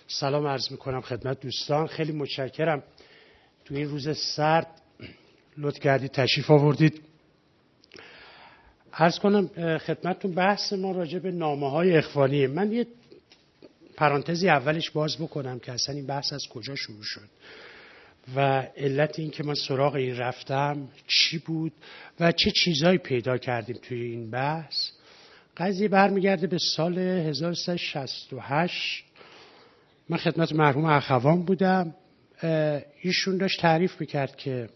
سلام عرض میکنم خدمت دوستان. خیلی متشکرم تو این روز سرد لطف کردید تشریف آوردید. عرض کنم خدمتتون بحث ما راجع به نامه‌های اخوانیه. من یه پرانتزی اولش باز بکنم که اصلا این بحث از کجا شروع شد و علت این که من سراغ این رفتم چی بود و چه چیزایی پیدا کردیم توی این بحث. قضیه برمیگرده به سال 1368. من خدمت مرحوم اخوان بودم. ایشون داشت تعریف میکرد که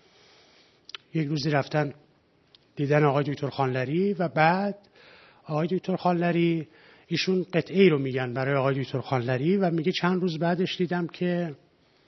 یک روزی رفتن دیدن آقای دکتر خانلری و بعد آقای دکتر خانلری ایشون قطعه رو میگن برای آقای دکتر خانلری و میگه چند روز بعدش دیدم که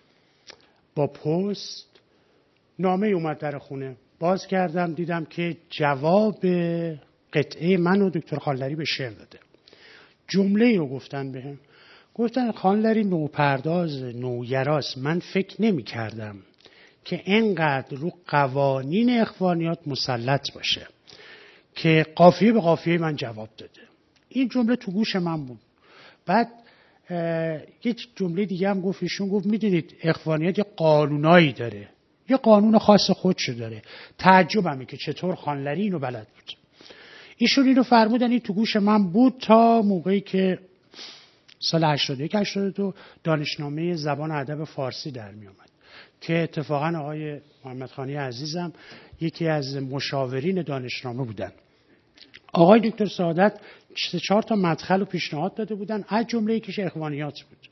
با پست نامه اومد در خونه. باز کردم دیدم که جواب قطعه من و دکتر خانلری به شعر داده. جمله رو گفتن بهم. گفتن خانلری نوپرداز نوگراست. من فکر نمی کردم که اینقدر رو قوانین اخوانیات مسلط باشه که قافیه به قافیه من جواب داده. این جمله تو گوش من بود. بعد یه جمله دیگه هم گفت. ایشون گفت میدونید اخوانیات یه قانونایی داره، یه قانون خاص خودشو داره. تعجبمه که چطور خانلری اینو بلد بود. ایشون اینو فرمودن. این تو گوش من بود تا موقعی که سال 81-82 دانشنامه زبان ادب فارسی در می آمد که اتفاقا آقای محمد خانی عزیزم یکی از مشاورین دانشنامه بودن. آقای دکتر سعادت 4 تا مدخل و پیشنهاد داده بودن، از جمله یکیش اخوانیات بود.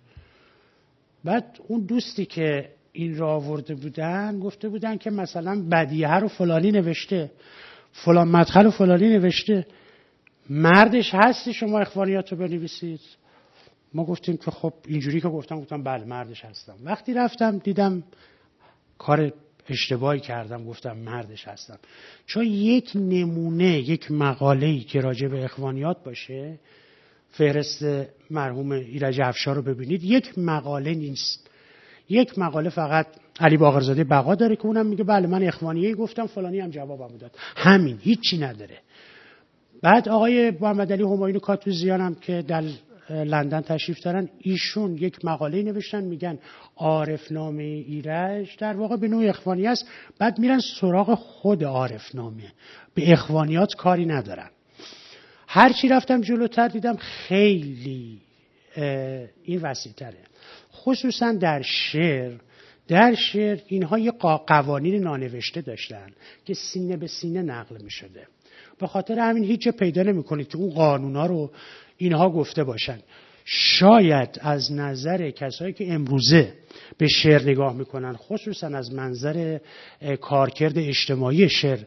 بعد اون دوستی که این را آورده بودن گفته بودن که مثلا بدیهه رو فلانی نوشته، فلان مدخل رو فلانی نوشته، مردش هستی شما اخوانیات رو بنویسید. ما گفتیم که خب اینجوری که گفتم بله مردش هستم. وقتی رفتم دیدم کار اشتباهی کردم، گفتم مردش هستم. چون یک نمونه، یک مقاله‌ای که راجع به اخوانیات باشه، فهرست مرحوم ایرج افشار رو ببینید، یک مقاله نیست. یک مقاله فقط علی باقرزاده بقا داره که اونم میگه بله من اخوانیه گفتم فلانی هم جوابم داد. همین، هیچی نداره. بعد آقای محمد علی همایون کاتوزیان هم که در لندن تشریف دارن، ایشون یک مقاله نوشتن میگن عارفنامه ایرج در واقع به نوع اخوانی است. بعد میرن سراغ خود عارفنامه، به اخوانیات کاری ندارن. هرچی رفتم جلوتر دیدم خیلی این وسیع تره. خصوصا در شعر اینها یه قوانین نانوشته داشتن که سینه به سینه نقل میشده. به خاطر همین هیچ پیدا نمی‌کنید که اون قانونا رو اینها گفته باشن. شاید از نظر کسایی که امروزه به شعر نگاه میکنن، خصوصا از منظر کارکرد اجتماعی شعر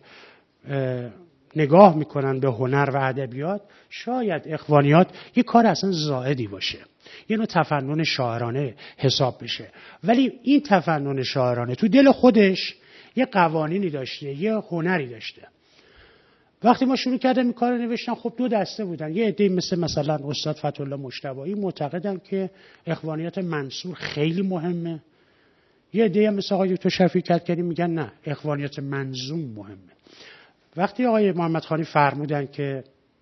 نگاه میکنن به هنر و ادبیات، شاید اخوانیات یک کار اصلا زائدی باشه، یه نوع تفنن شاعرانه حساب بشه. ولی این تفنن شاعرانه تو دل خودش یه قوانینی داشته، یه هنری داشته. وقتی ما شروع کردیم این کار نوشتن، خب 2 دسته بودن. یه عده مثلا استاد فتح‌الله مجتبی معتقدن که اخوانیات منصور خیلی مهمه. یه عده مثل آقای دکتر شفیع کدکنی میگن نه، اخوانیات منظوم مهمه. وقتی آقای محمد خانی فرمودن که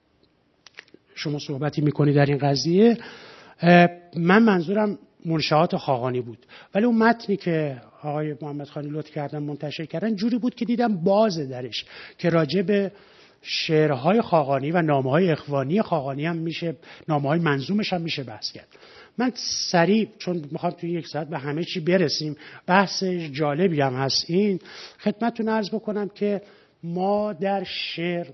شما صحبتی میکنی در این قضیه، من منظورم منشآت خاقانی بود. ولی اون متنی که آقای محمد خانی لطف کردن منتشر کردن جوری بود که دیدم بازه درش که راجع به شعرهای خاقانی و نامه‌های اخوانی خاقانی هم میشه، نامه‌های منظومش هم میشه بحث کرد. من سریع چون میخوام توی 1 ساعت به همه چی برسیم، بحث جالبی هم هست، این خدمتتون عرض بکنم که ما در شعر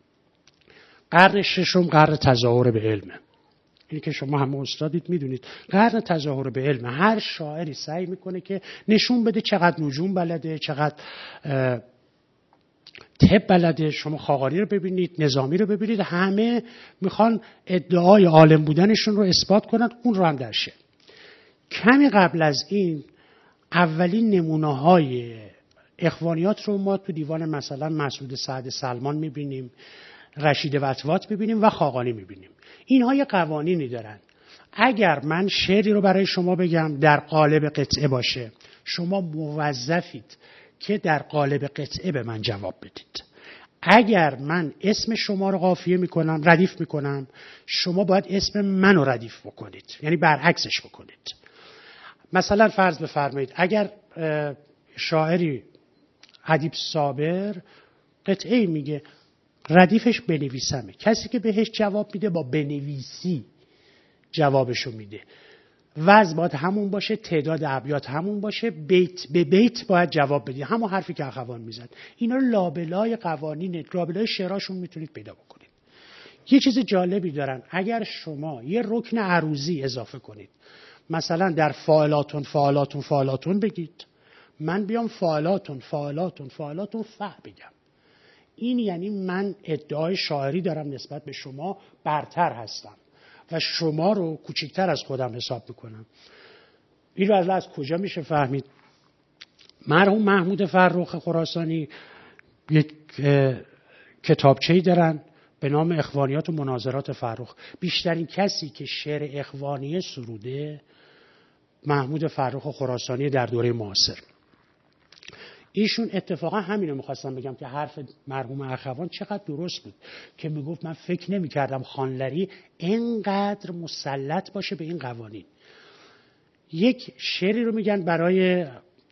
قرن 6 قرن تظاهر به علمه. اینی که شما همه استادید میدونید، قرن تظاهر به علم. هر شاعری سعی میکنه که نشون بده چقدر نجوم بلده، چقدر طب بلده. شما خاقانی رو ببینید، نظامی رو ببینید، همه میخوان ادعای عالم بودنشون رو اثبات کنن. اون رو هم در شعر. کمی قبل از این اولین نمونه‌های اخوانیات رو ما تو دیوان مثلا مسعود سعد سلمان میبینیم، رشید وطواط میبینیم و خاقانی میبینیم. اینها یه قوانینی دارن. اگر من شعری رو برای شما بگم در قالب قطعه باشه، شما موظفید که در قالب قطعه به من جواب بدید. اگر من اسم شما رو قافیه میکنم، ردیف میکنم، شما باید اسم منو ردیف بکنید، یعنی برعکسش بکنید. مثلا فرض بفرمایید اگر شاعری ادیب صابر قطعه میگه، ردیفش بنویسمه، کسی که بهش جواب میده با بنویسی جوابشو میده. وزن باید همون باشه، تعداد ابیات همون باشه، بیت به بیت باید جواب بدی، همون حرفی که اخوان میزد. اینا لابلای قوانین، لابلای شعراشون میتونید پیدا بکنید. یه چیز جالبی دارن، اگر شما یه رکن عروضی اضافه کنید، مثلا در فاعلاتون فاعلاتون فاعلاتون بگید، من بیام فاعلاتون فاعلاتون فاعلاتون بگم، این یعنی من ادعای شاعری دارم نسبت به شما، برتر هستم و شما رو کوچکتر از خودم حساب میکنم. این رو از کجا میشه فهمید؟ مرحوم محمود فرخ خراسانی یک کتابچه‌ای دارن به نام اخوانیات و مناظرات فرخ. بیشترین کسی که شعر اخوانیه سروده محمود فرخ خراسانی در دوره معاصر. ایشون اتفاقا همینو میخواستم بگم که حرف مرحوم اخوان چقدر درست بود که میگفت من فکر نمیکردم خانلری اینقدر مسلط باشه به این قوانین. یک شعری رو میگن برای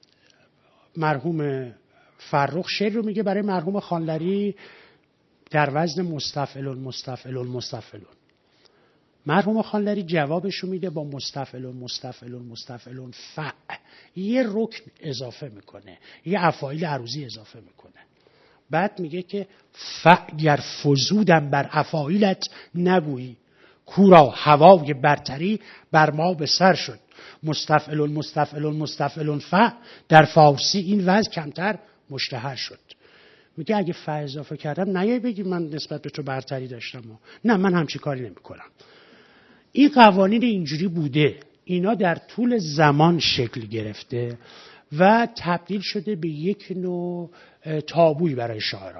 مرحوم فرخ، شعری رو میگه برای مرحوم خانلری در وزن مستفعلون مستفعلون مستفعلون. مرحوم خانلری جوابشو میده با مستفعلون مستفعلون مستفعلون یه رکن اضافه میکنه، یه افاعیل عروضی اضافه میکنه. بعد میگه که گر فزودم بر افاعیلت نگویی، کورا هوای برتری بر ما به سر شد. مستفعلون مستفعلون مستفعلون در فارسی این وزن کمتر مشتهر شد. میگه اگه اضافه کردم نیای بگی من نسبت به تو برتری داشتم. نه، من همچی کاری نمیکنم. این قوانین اینجوری بوده، اینا در طول زمان شکل گرفته و تبدیل شده به یک نوع تابویی برای شاعران.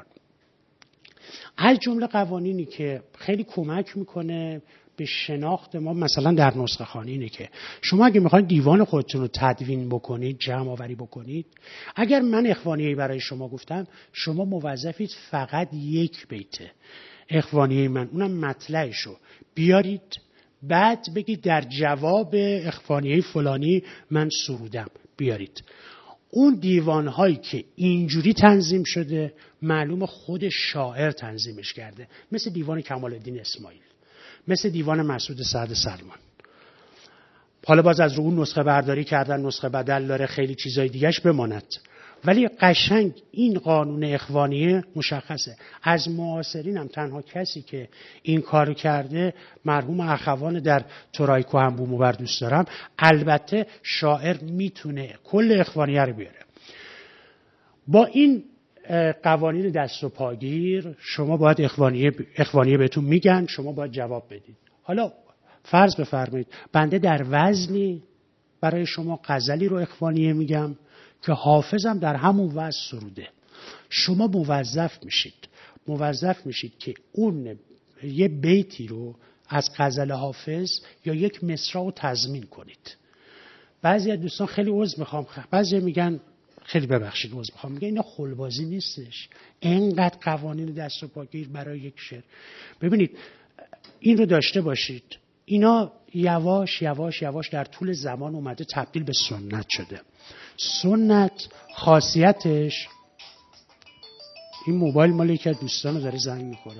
از جمله قوانینی که خیلی کمک میکنه به شناخت ما مثلا در نسخه خوانی اینه که شما اگه میخواید دیوان خودتون رو تدوین بکنید، جمع آوری بکنید، اگر من اخوانیه‌ای برای شما گفتم، شما موظفید فقط یک بیت اخوانیه من، اونم مطلعشو بیارید، بعد بگید در جواب اخوانیه فلانی من سرودم، بیارید. اون دیوانهایی که اینجوری تنظیم شده معلوم خود شاعر تنظیمش کرده، مثل دیوان کمال الدین اسماعیل، مثل دیوان مسعود سعد سلمان. حالا باز از رو اون نسخه برداری کردن، نسخه بدل داره، خیلی چیزای دیگهش بماند، ولی قشنگ این قانون اخوانیه مشخصه. از معاصرین هم تنها کسی که این کارو کرده مرحوم اخوان در تورای کهنبومو بر دوست دارم. البته شاعر میتونه کل اخوانیه رو بیاره. با این قوانین دست و پاگیر شما باید اخوانیه بهتون میگن، شما باید جواب بدید. حالا فرض بفرمایید بنده در وزنی برای شما غزلی رو اخوانیه میگم که حافظم در همون وزن سروده. شما موظف میشید که اون یه بیتی رو از غزل حافظ یا یک مصرع رو تضمین کنید. بعضی از دوستان خیلی عذر میخوام، بعضی میگن خیلی ببخشید عذر میخوام، میگن اینا خلبازی نیستش، اینقدر قوانین دست و پاگیر برای یک شعر. ببینید این رو داشته باشید، اینا یواش یواش یواش در طول زمان اومده تبدیل به سنت شده. سنت خاصیتش، این موبایل مال یکی از دوستانو داره زنگ میخوره.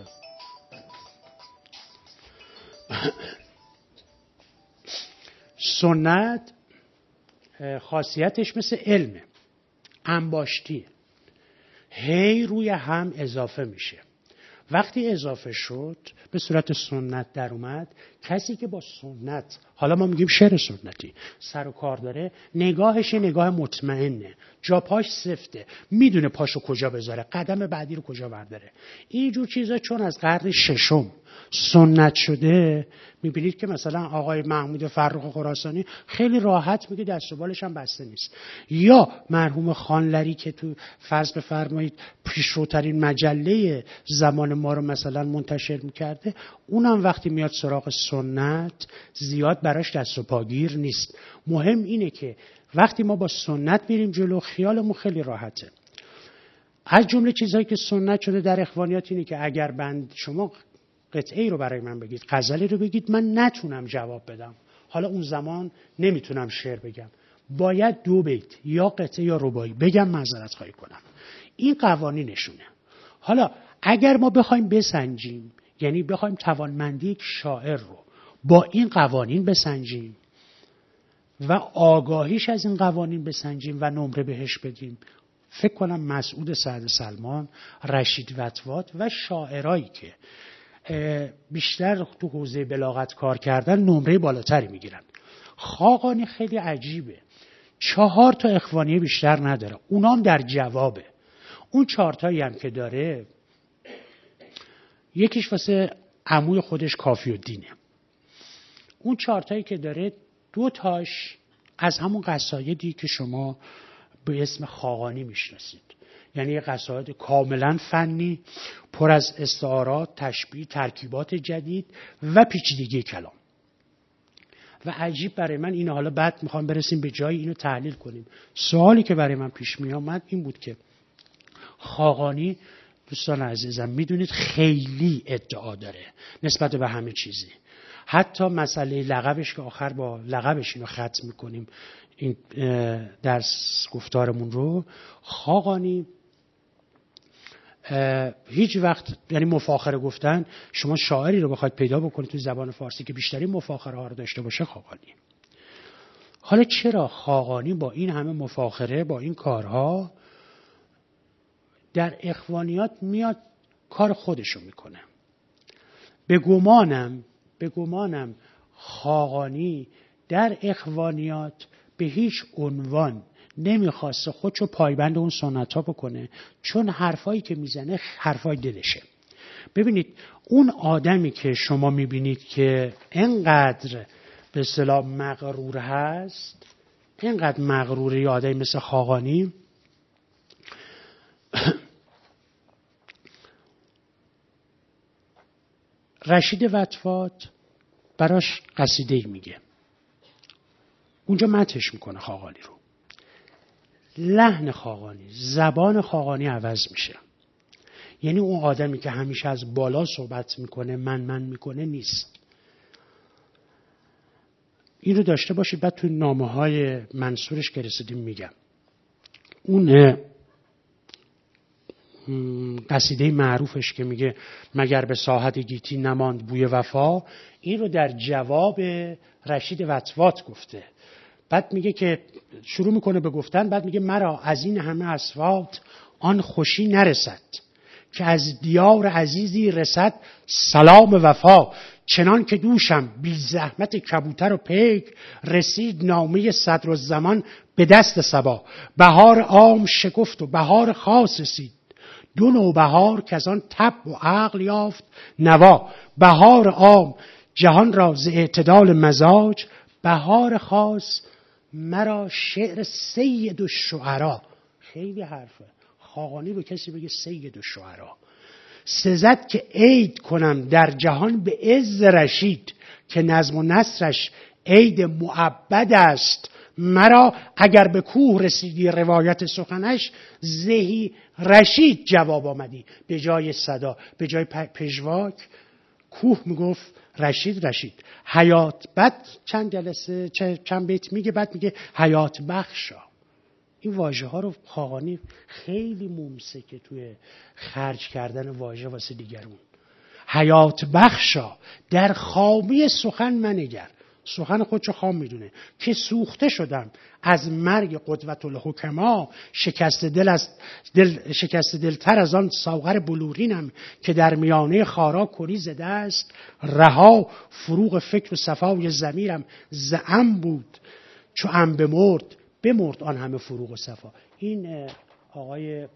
سنت خاصیتش مثل علمه، انباشتیه، هی روی هم اضافه میشه. وقتی اضافه شد به صورت سنت در اومد، کسی که با سنت، حالا ما میگیم شعر سنتی، سر و کار داره، نگاهش نگاه مطمئنه، جا پاش سفته، میدونه پاشو کجا بذاره، قدم بعدی رو کجا برداره. اینجور چیزا چون از قرن ششم سنت شده، میبینید که مثلا آقای محمود فرخ خراسانی خیلی راحت میگه دست و بالش هم بسته نیست. یا مرحوم خانلری که تو فرض بفرمایید پیشروترین مجله زمان ما رو مثلا منتشر میکرده، اونم وقتی میاد سراغ سنت زیاد براش دست و پاگیر نیست. مهم اینه که وقتی ما با سنت میریم جلو خیالمون خیلی راحته. از جمله چیزهایی که سنت شده در اخوانیات اینه که اگر شما قطعه‌ای رو برای من بگید، غزلی رو بگید، من نتونم جواب بدم، حالا اون زمان نمیتونم شعر بگم، باید 2 بیت یا قطعه یا رباعی بگم، معذرت خواهی کنم. این قوانینشونه. حالا اگر ما بخوایم بسنجیم، یعنی بخوایم توانمندی یک شاعر رو با این قوانین بسنجیم و آگاهیش از این قوانین بسنجیم و نمره بهش بدیم، فکر کنم مسعود سعد سلمان، رشید وطواط و شاعرایی که بیشتر تو حوزه بلاغت کار کردن نمره بالاتری میگیرن. خاقانی خیلی عجیبه، 4 تا اخوانی بیشتر نداره، اونام در جوابه. اون 4 تایی هم که داره، یکیش واسه عموی خودش کافی الدینه، اون 4 تایی که داره 2 تاش از همون قصایدی که شما به اسم خاقانی میشناسید، یعنی قصاید کاملا فنی، پر از استعارات، تشبیه، ترکیبات جدید و پیچیدگی کلام. و عجیب برای من اینه، حالا بعد میخوام برسیم به جایی اینو تحلیل کنیم. سوالی که برای من پیش می آمد این بود که خاقانی، دوستان عزیزم میدونید خیلی ادعا داره نسبت به همه چیزی، حتی مسئله لقبش که آخر با لقبش اینو ختم میکنیم این درس گفتارمون رو. خاقانی هیچ وقت، یعنی مفاخره گفتن، شما شاعری رو بخواید پیدا بکنید تو زبان فارسی که بیشتری مفاخره ها رو داشته باشه، خاقانی. حالا چرا خاقانی با این همه مفاخره، با این کارها، در اخوانیات میاد کار خودشو میکنه؟ به گمانم خاقانی در اخوانیات به هیچ عنوان نمیخواسته خودشو پایبند اون سنت ها بکنه، چون حرفایی که میزنه حرفای دلشه. ببینید اون آدمی که شما میبینید که انقدر به اصطلاح مغرور هست، انقدر مغروره، یه آدمی مثل خاقانی، رشید وطواط براش قصیده‌ای میگه، اونجا مدحش میکنه خاقانی رو. لحن خاقانی، زبان خاقانی عوض میشه. یعنی اون آدمی که همیشه از بالا صحبت میکنه، من میکنه نیست. این رو داشته باشید. بعد توی نامه‌های منصورش که رسیدیم میگم. اون قصیده معروفش که میگه مگر به ساحت گیتی نماند بوی وفا، این رو در جواب رشید وطواط گفته. بعد میگه که شروع میکنه به گفتن، بعد میگه مرا از این همه اصوات آن خوشی نرسد که از دیار عزیزی رسد سلام وفا، چنان که دوشم بی زحمت کبوتر و پیک رسید نامه صدرالزمان به دست صبا، بهار عام شکفت و بهار خاص رسید، 2 نوبهار که از آن طبع و عقل یافت نوا، بهار عام جهان را ز اعتدال مزاج، بهار خاص مرا شعر سید الشعرا. خیلی حرفه خاقانی به کسی بگه سید الشعرا. سزد که عید کنم در جهان به عز رشید، که نظم و نثرش عید معبد است مرا، اگر به کوه رسیدی روایت سخنش، زهی رشید جواب آمدی به جای صدا. به جای پژواک کوه میگفت رشید. حیات، بعد چند بیت میگه، بعد میگه حیات بخشا. این واژه ها رو خاقانی خیلی ممسکه توی خرج کردن واژه واسه دیگرون. حیات بخشا در خامی سخن منگر، سخن خودشو خام میدونه، که سوخته شدم از مرگ قدوت الحکما، شکست دلتر از آن ساغر بلورینم، که در میانه خارا کری زده است رها، فروغ فکر و صفای ضمیرم زعم بود، چو ام بمرد آن همه فروغ و صفا. این آقای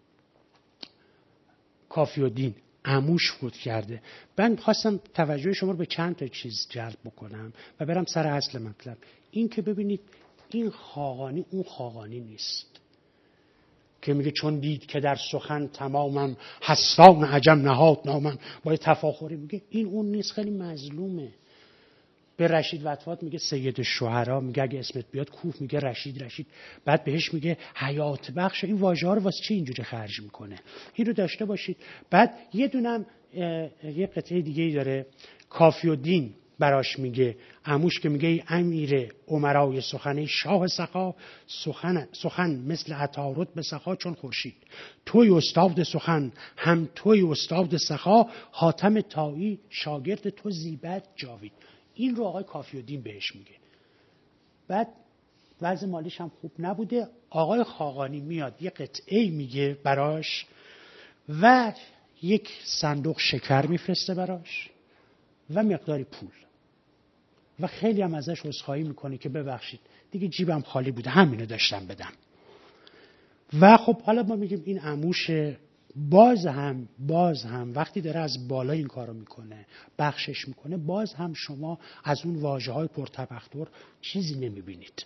کافی الدین عموش فوت کرده. من خواستم توجه شما رو به چند تا چیز جلب بکنم و برم سر اصل مطلب. این که ببینید این خاقانی اون خاقانی نیست که میگه چون دید که در سخن تمامم حسان عجم نهاد نامم، با تفاخری میگه این اون نیست. خیلی مظلومه. به رشید وطوات میگه سید الشعرا، میگه اگه اسمت بیاد کوف میگه رشید. بعد بهش میگه حیات بخش. این واژه ها رو واسه چی اینجوری خرج میکنه؟ این رو داشته باشید. بعد یه دونم یه قطعه دیگه ای داره کافی الدین براش میگه، عموش که میگه ای امیر امرای سخن شاه سخا، سخن مثل عطارد به سخا چون خورشید، توی استاد سخن هم توی استاد سخا، حاتم طایی شاگرد تو زیبد جاوید. این رو آقای کافی الدین بهش میگه. بعد وضع مالیش هم خوب نبوده، آقای خاقانی میاد یه قطعه میگه براش و یک صندوق شکر میفرسته براش و مقداری پول و خیلی هم ازش عذرخواهی میکنه که ببخشید دیگه جیبم خالی بوده همینو داشتم بدم. و خب حالا ما میگیم این عموش باز هم وقتی داره از بالا این کارو میکنه، بخشش میکنه، باز هم شما از اون واژه‌های پرتبختر چیزی نمیبینید.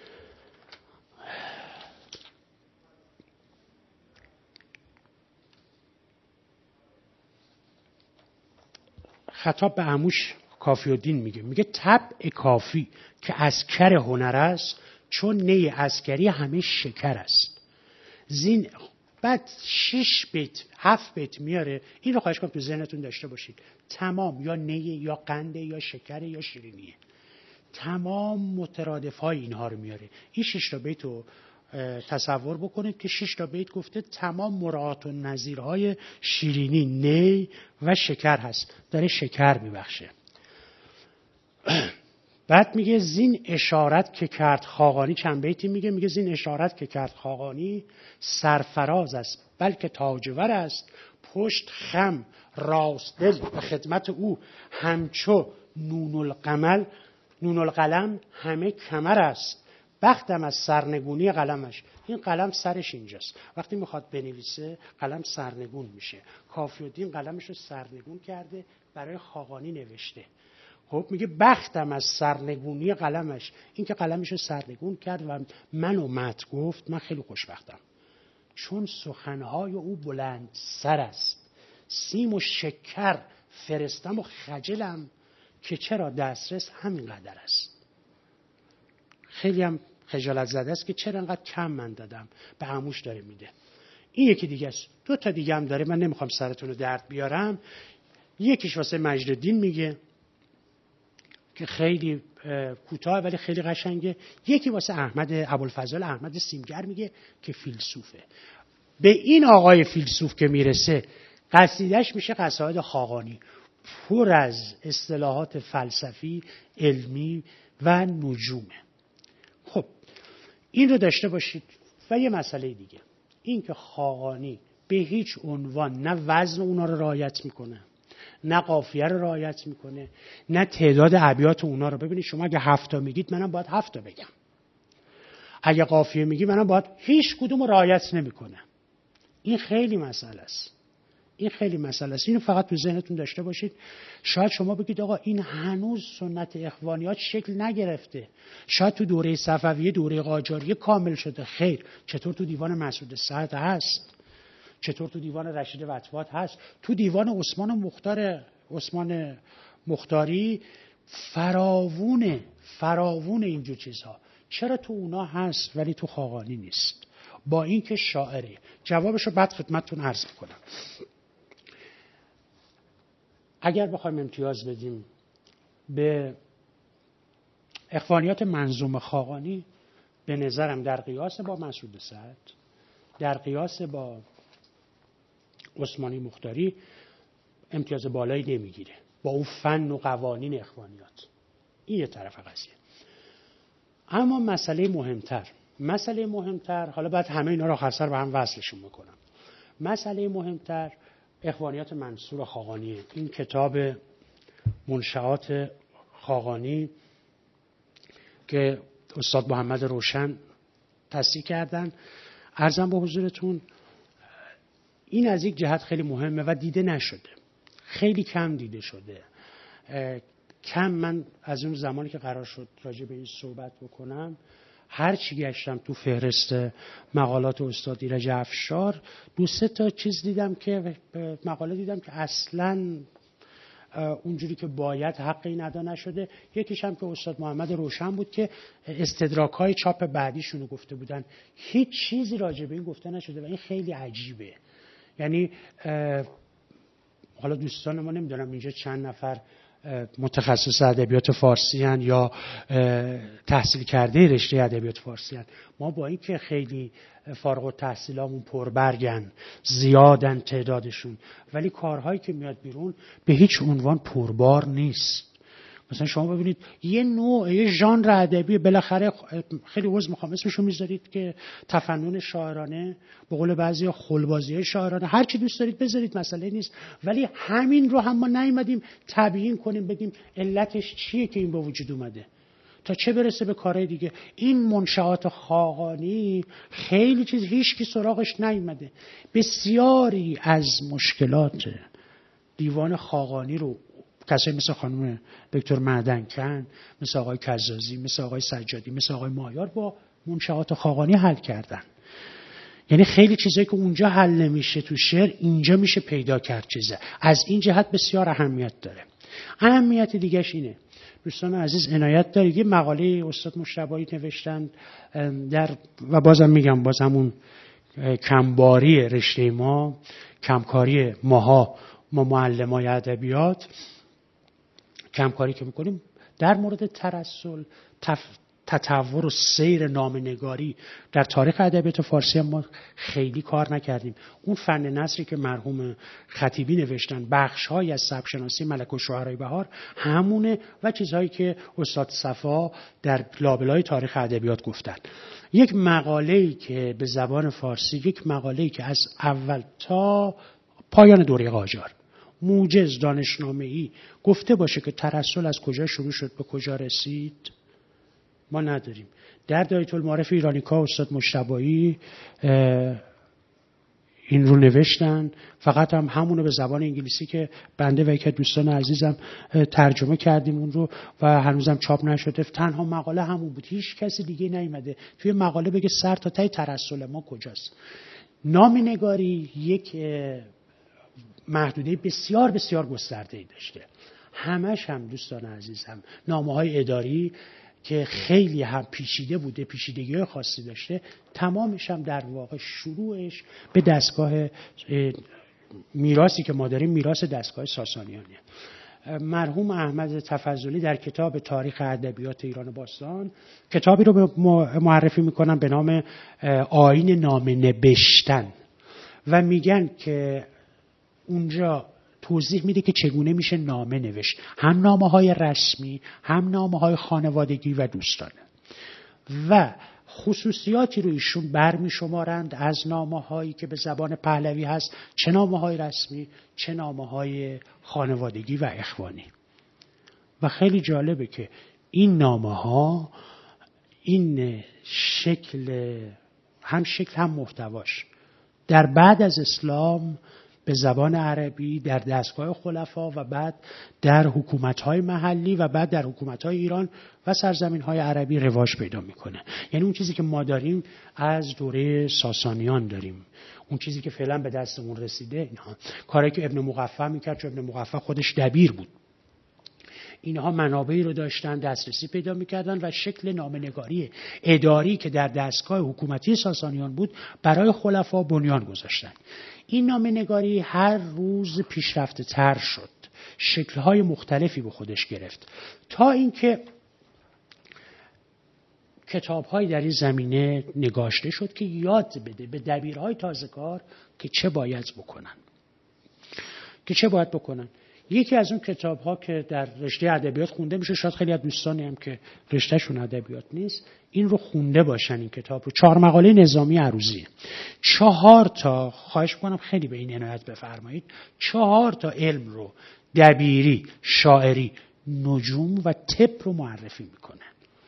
خطاب به عموش کافی الدین میگه طبع کافی که عسکر هنر است، چون نی عسکری همه شکر است. زین بعد 6 بیت 7 بیت میاره. این رو خواهش کنم تو ذهنتون داشته باشید. تمام یا نی یا قند یا شکر یا شیرینیه. تمام مترادفای اینها رو میاره. این 6 تا بیت رو تصور بکنید که 6 تا بیت گفته تمام مراعات و نظیرهای شیرینی، نی و شکر هست. داره شکر میبخشه. بعد میگه زین اشارت که کرد خاقانی، چند بیتی میگه زین اشارت که کرد خاقانی، سرفراز است بلکه تاجور است، پشت خم راست دل به خدمت او، همچو نون القلم همه کمر است، بختم از سرنگونی قلمش. این قلم سرش اینجاست، وقتی میخواد بنویسه قلم سرنگون میشه. کافی الدین قلمش رو سرنگون کرده برای خاقانی نوشته. خب میگه بختم از سرنگونی قلمش، این که قلمش رو سرنگون کرد و منو مت گفت، من خیلی خوشبختم، چون سخنهای او بلند سر است، سیم و شکر فرستم و خجلم، که چرا دسترس همین قدر است. خیلی هم خجالت زده است که چرا انقدر کم من دادم. به عموش داره میده. این یکی دیگه است. 2 تا دیگه هم داره، من نمیخوام سرتون رو درد بیارم. یکیش واسه مجدالدین میگه که خیلی کوتاه ولی خیلی قشنگه. یکی واسه ابوالفضل احمد سیمگر میگه که فیلسوفه. به این آقای فیلسوف که میرسه قصیدهش میشه قصاید خاقانی، پر از اصطلاحات فلسفی، علمی و نجومه. خب این رو داشته باشید. و یه مسئله دیگه، این که خاقانی به هیچ عنوان نه وزن اونا رو رعایت میکنه، نه قافیه رو رعایت میکنه، نه تعداد ابیات اونا رو. ببینید شما اگه 7 تا میگید منم باید 7 تا بگم، اگه قافیه میگی منم باید، هیچ کدوم رو رعایت نمیکنه. این خیلی مسئله است. اینو فقط تو ذهنتون داشته باشید. شاید شما بگید آقا این هنوز سنت اخوانیات شکل نگرفته، شاید تو دوره صفویه، دوره قاجاریه کامل شده. خیر، چطور تو دیوان مسعود سعد هست، چطور تو دیوان رشید وطوات هست، تو دیوان عثمان مختاری فراوون اینجور چیزها. چرا تو اونا هست ولی تو خاقانی نیست؟ با این که شاعره. جوابشو بعد خدمتتون عرض میکنم. اگر بخوایم امتیاز بدیم به اخوانیات منظوم خاقانی، به نظرم در قیاس با مسعود سعد، در قیاس با عثمانی مختاری امتیاز بالایی نمیگیره با اون فن و قوانین اخوانیات. این یه طرف قضیه. اما مسئله مهمتر، حالا بعد همه اینا رو آخر به هم وصلشون میکنم. مسئله مهمتر اخوانیات منصور خاقانیه. این کتاب منشآت خاقانی که استاد محمد روشن تصحیح کردن، عرضم به حضورتون این از یک جهت خیلی مهمه و دیده نشده، خیلی کم دیده شده. من از اون زمانی که قرار شد راجع به این صحبت بکنم، هر چی گشتم تو فهرست مقالات استاد ایرج افشار 2-3 تا چیز دیدم که مقاله دیدم که اصلاً اونجوری که باید حق این ادا نشده. یکیش هم که استاد محمد روشن بود که استدراک‌های چاپ بعدیشونو گفته بودن، هیچ چیزی راجع به این گفته نشده و این خیلی عجیبه. یعنی حالا دوستان ما نمیدونم اینجا چند نفر متخصص ادبیات فارسی هن یا تحصیل کرده رشته ادبیات فارسی هن. ما با این که خیلی فارغ التحصیلامون پربرگن، زیادن تعدادشون، ولی کارهایی که میاد بیرون به هیچ عنوان پربار نیست. مثلا شما ببینید یه نوع، یه ژانر ادبی بالاخره خیلی عذر میخوام اسمشو میذارید که تفنن شاعرانه، به قول بعضیا خلبازی شاعرانه، هر چی دوست دارید بذارید، مسئله نیست، ولی همین رو هم ما نیومدیم تبیین کنیم بگیم علتش چیه که این به وجود اومده، تا چه برسه به کارهای دیگه. این منشآت خاقانی خیلی چیز هیچ کی سراغش نیومده. بسیاری از مشکلات دیوان خاقانی رو کسایی مثل خانم دکتر معدنکن، مثل آقای کزازی، مثل آقای سجادی، مثل آقای مایار با منشآت خاقانی حل کردن. یعنی خیلی چیزایی که اونجا حل نمیشه تو شعر اینجا میشه پیدا کرد چیزه. از این جهت بسیار اهمیت داره. اهمیت دیگهش اینه، دوستان عزیز عنایت دارید، یه مقاله استاد مشتبایی نوشتن و بازم میگم باز همون کمباری رشته ما، کمکاری ما معلمای ادبیات، کمکاری که میکنیم در مورد ترسل، تطور و سیر نامه‌نگاری در تاریخ ادبیات فارسی ما خیلی کار نکردیم. اون فن نثری که مرحوم خطیبی نوشتن، بخش‌هایی از سبک شناسی ملک الشعرای بهار همونه و چیزهایی که استاد صفا در لابلای تاریخ ادبیات گفتن. یک مقاله‌ای که به زبان فارسی، یک مقاله‌ای که از اول تا پایان دوره قاجار موجز دانشنامه‌ای گفته باشه که ترسل از کجا شروع شد به کجا رسید، ما نداریم. در دایره المعارف ایرانیکا استاد مجتبی این رو نوشتن، فقط هم همونو به زبان انگلیسی که بنده و یکی دوستان عزیزم ترجمه کردیم اون رو و هنوزم چاپ نشده. تنها مقاله همون بود، هیچ کسی دیگه نیومده توی مقاله بگه سر تا ته ترسل ما کجاست. نامه‌نگاری یک محدوده بسیار بسیار گسترده‌ای داشته. همش هم دوستان عزیزم نامه‌های اداری که خیلی هم پیچیده بوده، پیچیدگی خاصی داشته، تمامش هم در واقع شروعش به دستگاه میراثی که ما داریم، میراث دستگاه ساسانیانه. مرحوم احمد تفضلی در کتاب تاریخ ادبیات ایران باستان کتابی رو معرفی میکنن به نام آیین نامه نبشتن و میگن که اونجا توضیح میده که چگونه میشه نامه نوشت، هم نامه‌های رسمی، هم نامه‌های خانوادگی و دوستانه، و خصوصیاتی رو ایشون برمی شمارند از نامه‌هایی که به زبان پهلوی هست، چه نامه‌های رسمی، چه نامه‌های خانوادگی و اخوانی. و خیلی جالبه که این نامه‌ها این شکل هم محتواش در بعد از اسلام به زبان عربی در دستگاه خلفا و بعد در حکومت‌های محلی و بعد در حکومت‌های ایران و سرزمین‌های عربی رواج پیدا می‌کنه. یعنی اون چیزی که ما داریم از دوره ساسانیان داریم، اون چیزی که فعلا به دستمون رسیده، اینها کاری که ابن مقفع می‌کرد، چون ابن مقفع خودش دبیر بود، اینها منابعی رو داشتن، دسترسی پیدا می‌کردن و شکل نامه‌نگاری اداری که در دستگاه حکومتی ساسانیان بود برای خلفا بنیان گذاشتن. این نامه‌نگاری هر روز پیشرفته تر شد، شکل‌های مختلفی به خودش گرفت، تا اینکه کتاب‌هایی در این زمینه نگاشته شد که یاد بده به دبیرهای تازه‌کار که چه باید بکنن. یکی از اون کتاب‌ها که در رشته ادبیات خونده میشه، شاید خیلی از دوستانی هم که رشتهشون ادبیات نیست این رو خونده باشن، این کتاب رو، 4 مقاله نظامی عروضی، 4 تا، خواهش می‌کنم خیلی به این عنایت بفرمایید، 4 تا علم رو، دبیری، شاعری، نجوم و طب رو معرفی میکنه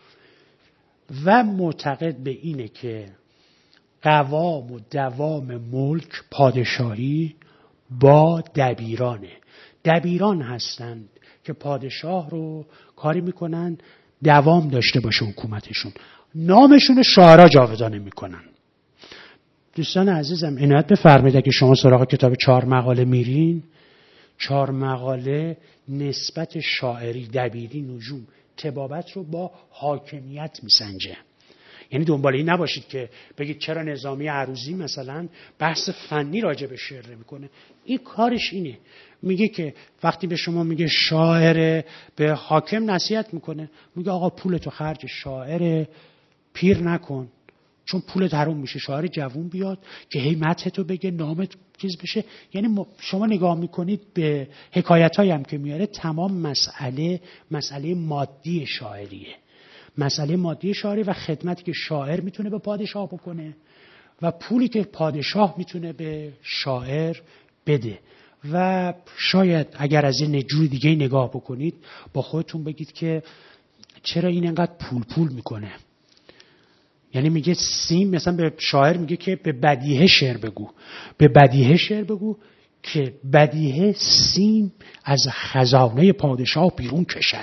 و معتقد به اینه که قوام و دوام ملک، پادشاهی با دبیران هستند که پادشاه رو کاری میکنن دوام داشته باشه حکومتشون، نامشون شاعرها جاودانه میکنن. دوستان عزیزم عنایت بفرمایید اگه شما سراغ کتاب 4 مقاله میرین، 4 مقاله نسبت شاعری، دبیری، نجوم، طبابت رو با حاکمیت میسنجه. یعنی دنبال این نباشید که بگید چرا نظامی عروضی مثلا بحث فنی راجع به شعر میکنه. این کارش اینه، میگه که وقتی به شما میگه شاعر به حاکم نصیحت میکنه، میگه آقا پولتو خرج شاعر پیر نکن، چون پولت حروم میشه. شاعر جوون بیاد که هی مدحتو بگه، نامت چیز بشه. یعنی شما نگاه میکنید به حکایتایی هم که میاره، تمام مسئله مادی شاعریه، مسئله مادی شاعری و خدمتی که شاعر میتونه به پادشاه بکنه و پولی که پادشاه میتونه به شاعر بده. و شاید اگر از این جور دیگه نگاه بکنید با خودتون بگید که چرا این انقدر پول میکنه. یعنی میگه سیم، مثلا به شاعر میگه که به بدیهه شعر بگو، به بدیهه شعر بگو که بدیهه سیم از خزانه پادشاه بیرون کشد.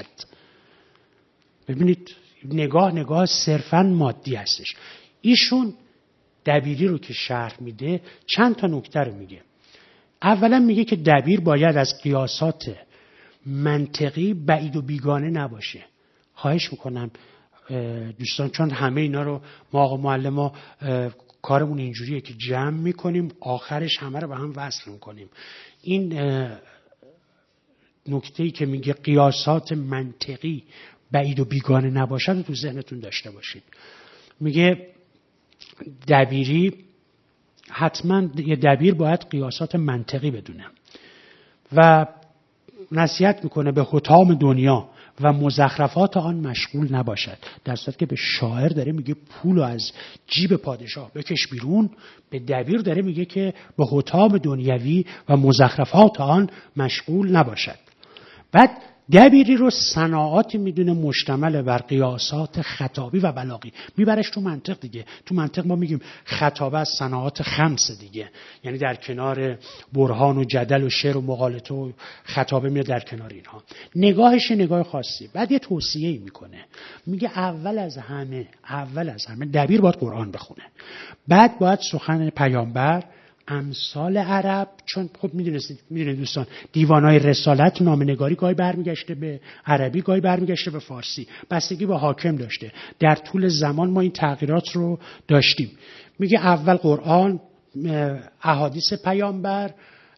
ببینید نگاه صرفاً مادی هستش. ایشون دبیری رو که شرح میده چند تا نکته رو میگه. اولا میگه که دبیر باید از قیاسات منطقی بعید و بیگانه نباشه. خواهش میکنم دوستان، چون همه اینا رو ما آقا معلم کارمون اینجوریه که جمع میکنیم، آخرش همه رو به هم وصل میکنیم. این نکته‌ای که میگه قیاسات منطقی بعید و بیگانه نباشد تو ذهنتون داشته باشید. میگه دبیری حتما یه دبیر باید قیاسات منطقی بدونه و نصیحت میکنه به حطام دنیا و مزخرفات آن مشغول نباشد. در صورتی که به شاعر داره میگه پولو از جیب پادشاه بکش بیرون، به دبیر داره میگه که به حطام دنیوی و مزخرفات آن مشغول نباشد. بعد دبیری رو صناعاتی میدونه مشتمل بر قیاسات خطابی و بلاغی. میبرش تو منطق دیگه. تو منطق ما میگیم خطابه از صناعات خمسه دیگه، یعنی در کنار برهان و جدل و شعر و مقالطه و خطابه میاد در کنار اینها. نگاهش نگاه خاصی. بعد یه توصیه‌ای میکنه، میگه اول از همه دبیر باید قرآن بخونه، بعد باید سخن پیامبر، امثال عرب، چون خب میدونید دوستان دیوانای رسالت نامه‌نگاری گاهی برمیگشته به عربی، گاهی برمیگشته به فارسی، بستگی به حاکم داشته. در طول زمان ما این تغییرات رو داشتیم. میگه اول قرآن، احادیث پیامبر،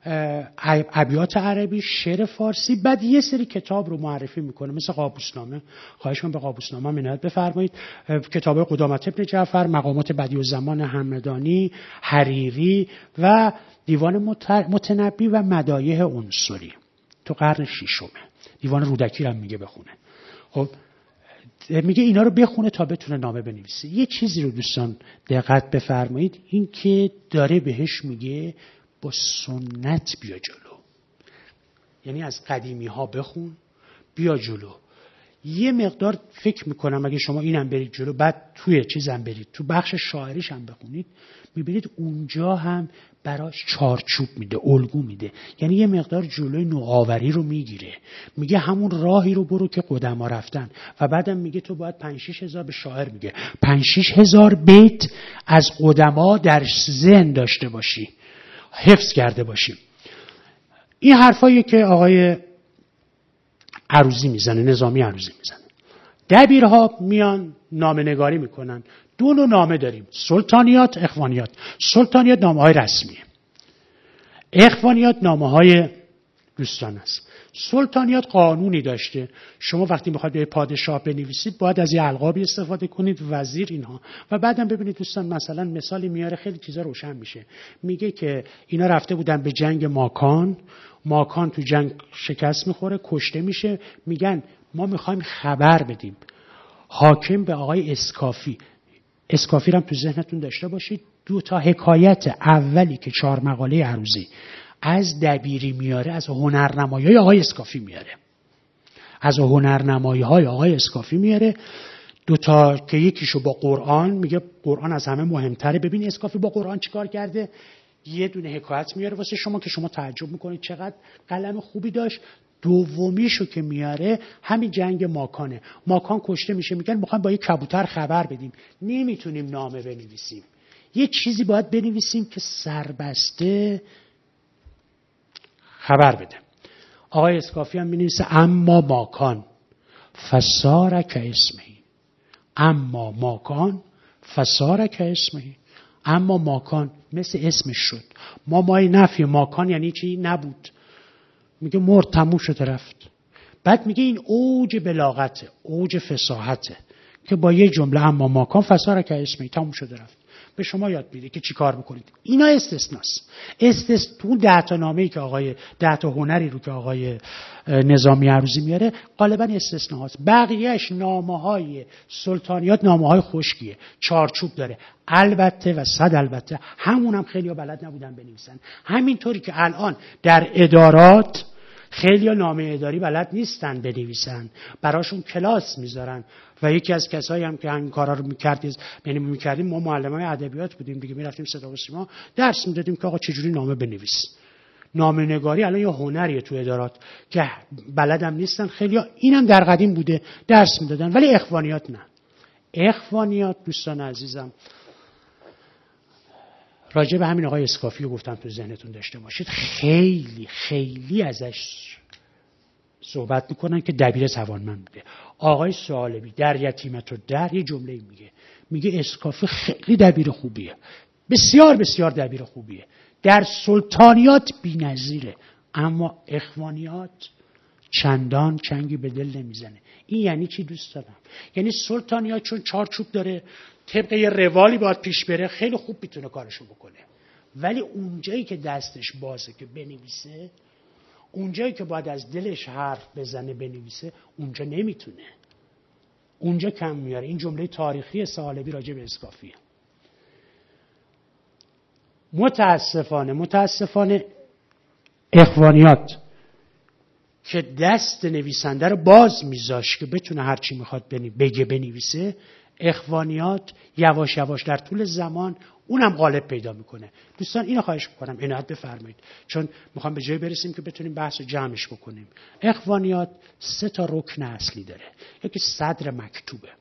ابیات عربی، شعر فارسی، بعد یه سری کتاب رو معرفی میکنه مثل قابوسنامه. خواهش کنم به قابوسنامه عنایت بفرمایید. کتاب قدامت ابن جعفر، مقامات بدیع‌الزمان همدانی، حریری و دیوان متنبی و مدایح عنصری تو قرن ششم. دیوان رودکی هم میگه بخونه. خب میگه اینا رو بخونه تا بتونه نامه بنویسه. یه چیزی رو دوستان دقت بفرمایید، این که داره بهش میگه با سنت بیا جلو، یعنی از قدیمی ها بخون بیا جلو. یه مقدار فکر میکنم اگه شما اینم برید جلو، بعد توی چیزم برید تو بخش شاعریش هم بخونید، میبینید اونجا هم براش چارچوب میده، الگو میده. یعنی یه مقدار جلوی نوآوری رو میگیره. میگه همون راهی رو برو که قدما رفتن و بعدم میگه تو باید 5-6 هزار، به شاعر میگه 5-6 هزار بیت از قدما در ذهن داشته باشی، حفظ کرده باشیم. این حرفایی که آقای عروضی میزنه، نظامی عروضی میزنه. دبیرها میان نامه نگاری میکنن. 2 نوع نامه داریم، سلطانیات، اخوانیات. سلطانیات نامه های رسمیه، اخوانیات نامه های دوستانه است. سلطانیات قانونی داشته. شما وقتی میخواید به پادشاه بنویسید باید از یه القابی استفاده کنید، وزیر، اینها. و بعدم ببینید دوستان، مثلا مثالی میاره خیلی چیزا روشن میشه. میگه که اینا رفته بودن به جنگ ماکان تو جنگ شکست میخوره، کشته میشه. میگن ما میخوایم خبر بدیم. حاکم به آقای اسکافی رو هم تو ذهنتون داشته باشید. 2 تا حکایت اولی که 4 مقاله عروضی از دبیری میاره، از هنرنمایی‌های آقای اسکافی میاره. از هنرنمایی‌های آقای اسکافی میاره. 2 تا که یکیشو با قرآن میگه قرآن از همه مهمتره. ببین اسکافی با قرآن چیکار کرده. یه دونه حکایت میاره واسه شما که شما تعجب میکنید چقدر قلم خوبی داشت. دومیشو که میاره همین جنگ ماکانه. ماکان کشته میشه، میگن میخوایم با یه کبوتر خبر بدیم، نمیتونیم نامه بنویسیم، یه چیزی باید بنویسیم که سربسته خبر بده. آقای اسکافی هم می‌نویسه اما ماکان فسار کاسمه، اما ماکان فسار کاسمه، اما ماکان مثل اسمش شد. مای نفی ماکان یعنی چی؟ نبود. میگه مرد، تموم شده رفت. بعد میگه این اوج بلاغته، اوج فصاحته که با یه جمله اما ماکان فسار کاسمه تموم شده رفت. به شما یاد میده که چی کار بکنید. اینا استثناست. تو 10 تا نامه‌ای که 10 تا هنری رو که آقای نظامی عروضی میاره غالبا استثناست. بقیه‌اش نامه‌های سلطانیات نامه‌های خشکیه، چارچوب داره. البته و صد البته همونم خیلی‌ها بلد نبودن بنویسن. همینطوری که الان در ادارات خیلی‌ها نامه اداری بلد نیستن بنویسن، براشون کلاس میذارن. و یکی از کسایی هم که این کارا رو میکردیم ما معلمای ادبیات بودیم دیگه، میرفتیم صدا و سیما درس میدادیم که آقا چجوری نامه بنویس. نامه نگاری الان یه هنریه تو ادارات که بلدم نیستن خیلی‌ها. اینم در قدیم بوده درس میدادن، ولی اخوانیات نه. اخوانیات دوستان عزیزم راجع به همین آقای اسکافی رو گفتم تو ذهنتون داشته باشید. خیلی خیلی ازش صحبت میکنن که دبیر توانمند بوده. آقای ثعالبی در یتیمت و در یه جمله میگه اسکافی خیلی دبیر خوبیه، بسیار بسیار دبیر خوبیه، در سلطانیات بی‌نظیره، اما اخوانیات چندان چنگی به دل نمیزنه. این یعنی چی دوست دارم؟ یعنی سلطانیات چون چارچوب داره، طبق یه روالی باید پیش بره، خیلی خوب میتونه کارشو بکنه، ولی اونجایی که دستش بازه که بنویسه، اونجایی که باید از دلش حرف بزنه بنویسه، اونجا نمیتونه، اونجا کم میاره. این جمله تاریخی ثعالبی راجع به اسکافیه. متاسفانه اخوانیات که دست نویسنده رو باز میذاش که بتونه هرچی میخواد بگه بنویسه، اخوانیات یواش یواش در طول زمان اونم غالب پیدا میکنه. دوستان اینو خواهش میکنم عنایت بفرمایید، چون میخوام به جایی برسیم که بتونیم بحث رو جمعش بکنیم. اخوانیات 3 تا رکن اصلی داره. یکی صدر مکتوبه.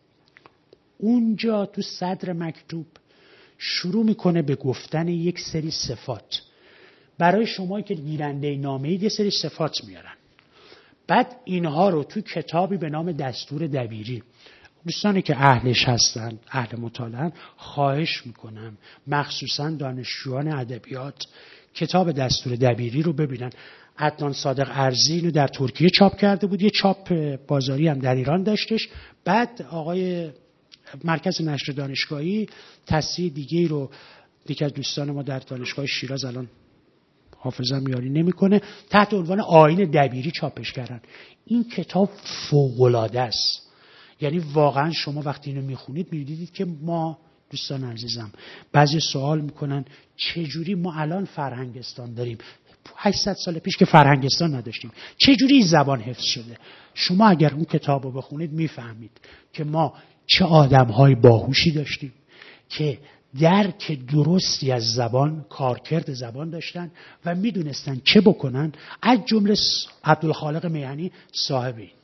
اونجا تو صدر مکتوب شروع میکنه به گفتن یک سری صفات. برای شما که گیرنده نامه اید یه سری صفات میارن. بعد اینها رو تو کتابی به نام دستور دبیری، دوستانی که اهلش هستن، اهل مطالعه، خواهش میکنم مخصوصا دانشجویان ادبیات کتاب دستور دبیری رو ببینن. عدنان صادق ارزی اینو در ترکیه چاپ کرده بود، یه چاپ بازاری هم در ایران داشتش. بعد آقای مرکز نشر دانشگاهی تصحیح دیگه رو دیگه از دوستان ما در دانشگاه شیراز الان حافظم یاری نمیکنه تحت عنوان آیین دبیری چاپش کردن. این کتاب فوق‌العاده است. یعنی واقعا شما وقتی اینو میخونید میدیدید که ما دوستان عزیزم بعضی سوال میکنن چجوری ما الان فرهنگستان داریم، 800 سال پیش که فرهنگستان نداشتیم، چجوری این زبان حفظ شده؟ شما اگر اون کتاب رو بخونید میفهمید که ما چه آدم‌های باهوشی داشتیم که درک درستی از زبان، کارکرد زبان داشتن و میدونستن چه بکنن. از جمله عبدالخالق میهنی صاحب این.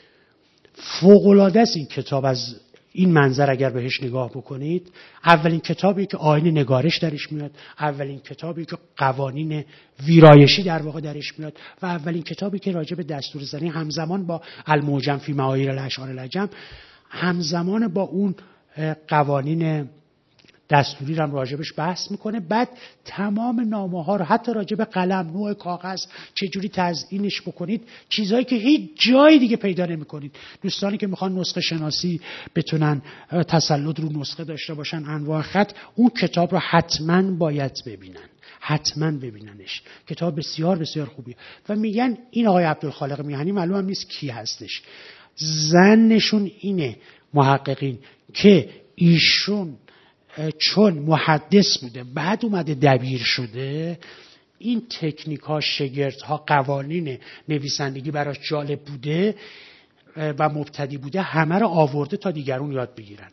فوق‌العاده است این کتاب. از این منظر اگر بهش نگاه بکنید، اولین کتابی که آیین نگارش درش میاد، اولین کتابی که قوانین ویرایشی در واقع درش میاد و اولین کتابی که راجع به دستور زنی همزمان با المعجم فی معایر الاشعار العجم، همزمان با اون قوانین دستوری رو هم راجبش بحث میکنه. بعد تمام نامه ها رو حتی راجب قلم، نوع کاغذ، چجوری تزیینش بکنید، چیزهایی که هیچ جای دیگه پیدا نمیکنید. دوستانی که میخوان نسخه شناسی بتونن تسلط رو نسخه داشته باشن، انواع خط، اون کتاب رو حتما باید ببینن، حتما ببیننش. کتاب بسیار بسیار خوبیه. و میگن این آقای عبدالخالق میهنی معلوم نیست کی هستش، زنشون اینه محققین که ایشون چون محدث بوده بعد اومده دبیر شده، این تکنیک ها، شگرد ها، قوانین نویسندگی براش جالب بوده و مبتدی بوده، همه رو آورده تا دیگرون یاد بگیرن.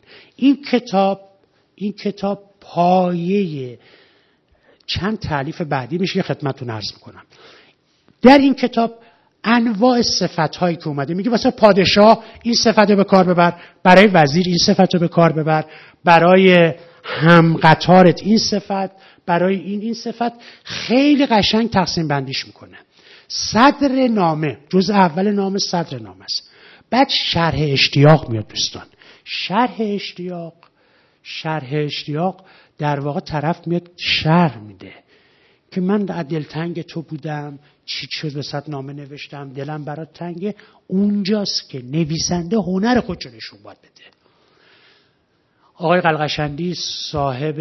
این کتاب پایه چند تالیف بعدی میشه که خدمتتون عرض میکنم. در این کتاب انواع صفت هایی که اومده میگه واسه پادشاه این صفت رو به کار ببر، برای وزیر این صفت رو به کار ببر، برای هم قطارت این صفت، برای این صفت. خیلی قشنگ تقسیم بندیش میکنه. صدر نامه، جزء اول نامه صدر نامه است. بعد شرح اشتیاق میاد دوستان. شرح اشتیاق در واقع طرف میاد شرح میده که من در دلتنگ تو بودم، چی شد وسط نامه نوشتم، دلم برات تنگه. اونجاست که نویسنده هنر خودشو نشون باید بده. آقای قلقشندی صاحب،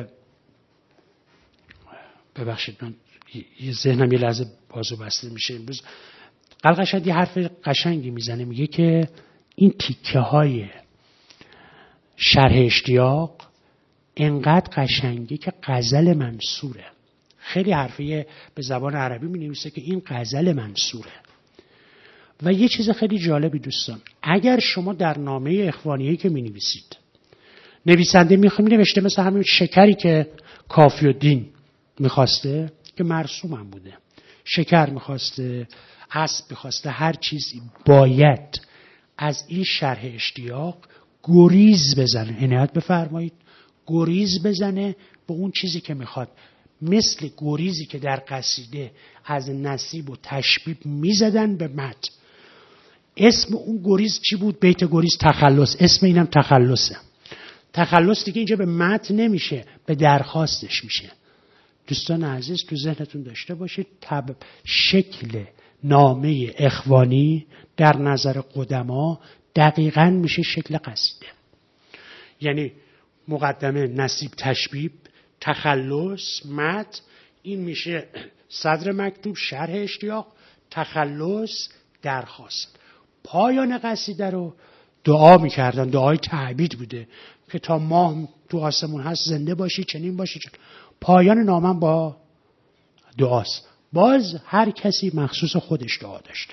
ببخشید من یه ذهنم یه لحظه بازو بسته میشه امروز. قلقشندی حرف قشنگی میزنه، میگه که این تیکه های شرح اشتیاق انقدر قشنگی که غزل منصوره. خیلی حرفیه به زبان عربی می نویسه که این غزل منصوره. و یه چیز خیلی جالبی دوستان، اگر شما در نامه اخوانیه‌ای که می نویسید نویسنده می نوشته مثل همین شکری که کافی الدین میخواسته که مرسوم هم بوده، شکر میخواسته، اسب میخواسته، هر چیزی باید از این شرح اشتیاق گریز بزنه. عنایت بفرمایید، گریز بزنه به اون چیزی که میخواد. مثل گریزی که در قصیده از نسیب و تشبیب میزدن به متن. اسم اون گریز چی بود؟ بیت گریز تخلص. اسم اینم تخلصه. تخلص دیگه اینجا به متن نمیشه، به درخواستش میشه. دوستان عزیز تو ذهنتون داشته باشید شکل نامه اخوانی در نظر قدما دقیقاً میشه شکل قصیده. یعنی مقدمه، نسیب، تشبیب، تخلص، متن، این میشه صدر مکتوب، شرح اشتیاق، تخلص، درخواست. پایان قصیده رو دعا میکردن، دعای تعبید بوده که تا ماه تو آسمون هست زنده باشی، چنین باشی. پایان نامه با دعاست. باز هر کسی مخصوص خودش دعا داشته.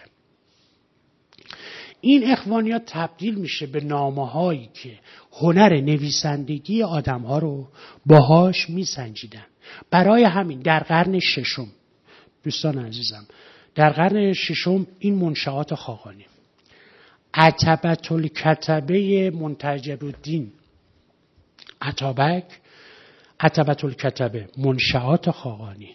این اخوانیات تبدیل میشه به نامه‌هایی که هنر نویسندگی آدم‌ها رو باهاش میسنجیدن. برای همین در قرن ششم، دوستان عزیزم، در قرن ششم این منشآت خاقانی، عتبة الکتبه منتجب الدین عطابک، عتبة الکتبه، منشآت خاقانی،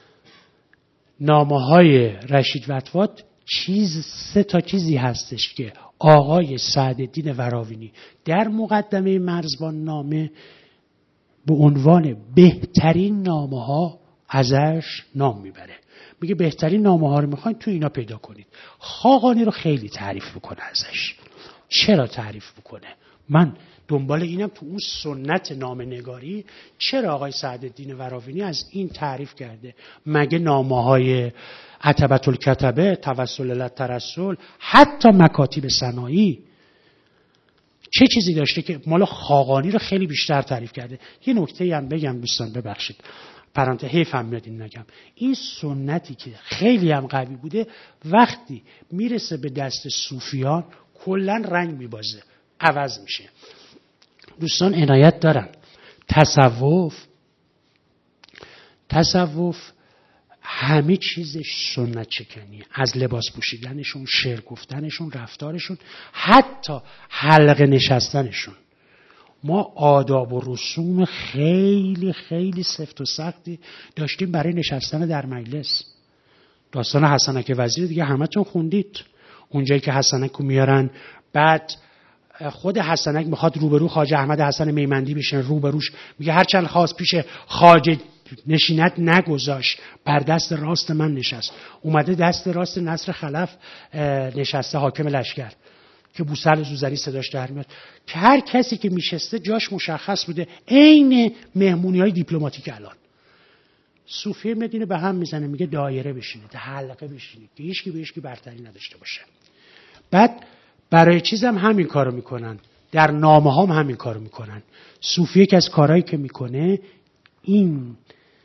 نامه‌های رشید وطوات، سه تا چیزی هستش که آقای سعدالدین وراوینی در مقدمه مرزبان نامه به عنوان بهترین نامه‌ها ازش نام میبره. میگه بهترین نامه‌ها رو میخواین تو اینا پیدا کنید. خاقانی رو خیلی تعریف بکنه ازش. چرا تعریف بکنه؟ من دنبال اینم تو اون سنت نامه‌نگاری چرا آقای سعدالدین وراوینی از این تعریف کرده؟ مگه نامه‌های عتبة الکتبه، توسل الترسل، حتی مکاتیب صناعی چه چیزی داشته که مال خاقانی رو خیلی بیشتر تعریف کرده؟ یه نکته هم بگم دوستان، ببخشید پرانتز، حیف هم میاد این نگم. این سنتی که خیلی هم قوی بوده وقتی میرسه به دست صوفیان کلا رنگ میبازه، عوض میشه. دوستان عنایت دارن، تصوف همه چیزش سنت چکنیه، از لباس پوشیدنشون، شعر گفتنشون، رفتارشون، حتی حلقه نشستنشون. ما آداب و رسوم خیلی خیلی سفت و سختی داشتیم برای نشستن در مجلس. داستان حسنک وزیر دیگه همتون خوندید، اونجایی که حسنک رو میارن، بعد خود حسنک میخواد روبرو خواجه احمد حسن میمندی بشن، روبروش میگه هرچند خواست پیش خواجه نشینت نگذاش، بر دست راست من نشست. اومده دست راست نصر خلف نشسته، حاکم لشکر، که بوسهل زوزنی صداش در میاد، که هر کسی که میشسته جاش مشخص بوده، عین مهمونی‌های دیپلماتیک الان. صوفیه مدینه به هم میزنه، میگه دایره بشینید، حلقه بشینید که هیچکی به هیچکی برتری نداشته باشه. بعد برای چیزم همین کارو میکنن، در نامه هم همین کارو میکنن. صوفیه که از کارهایی که میکنه این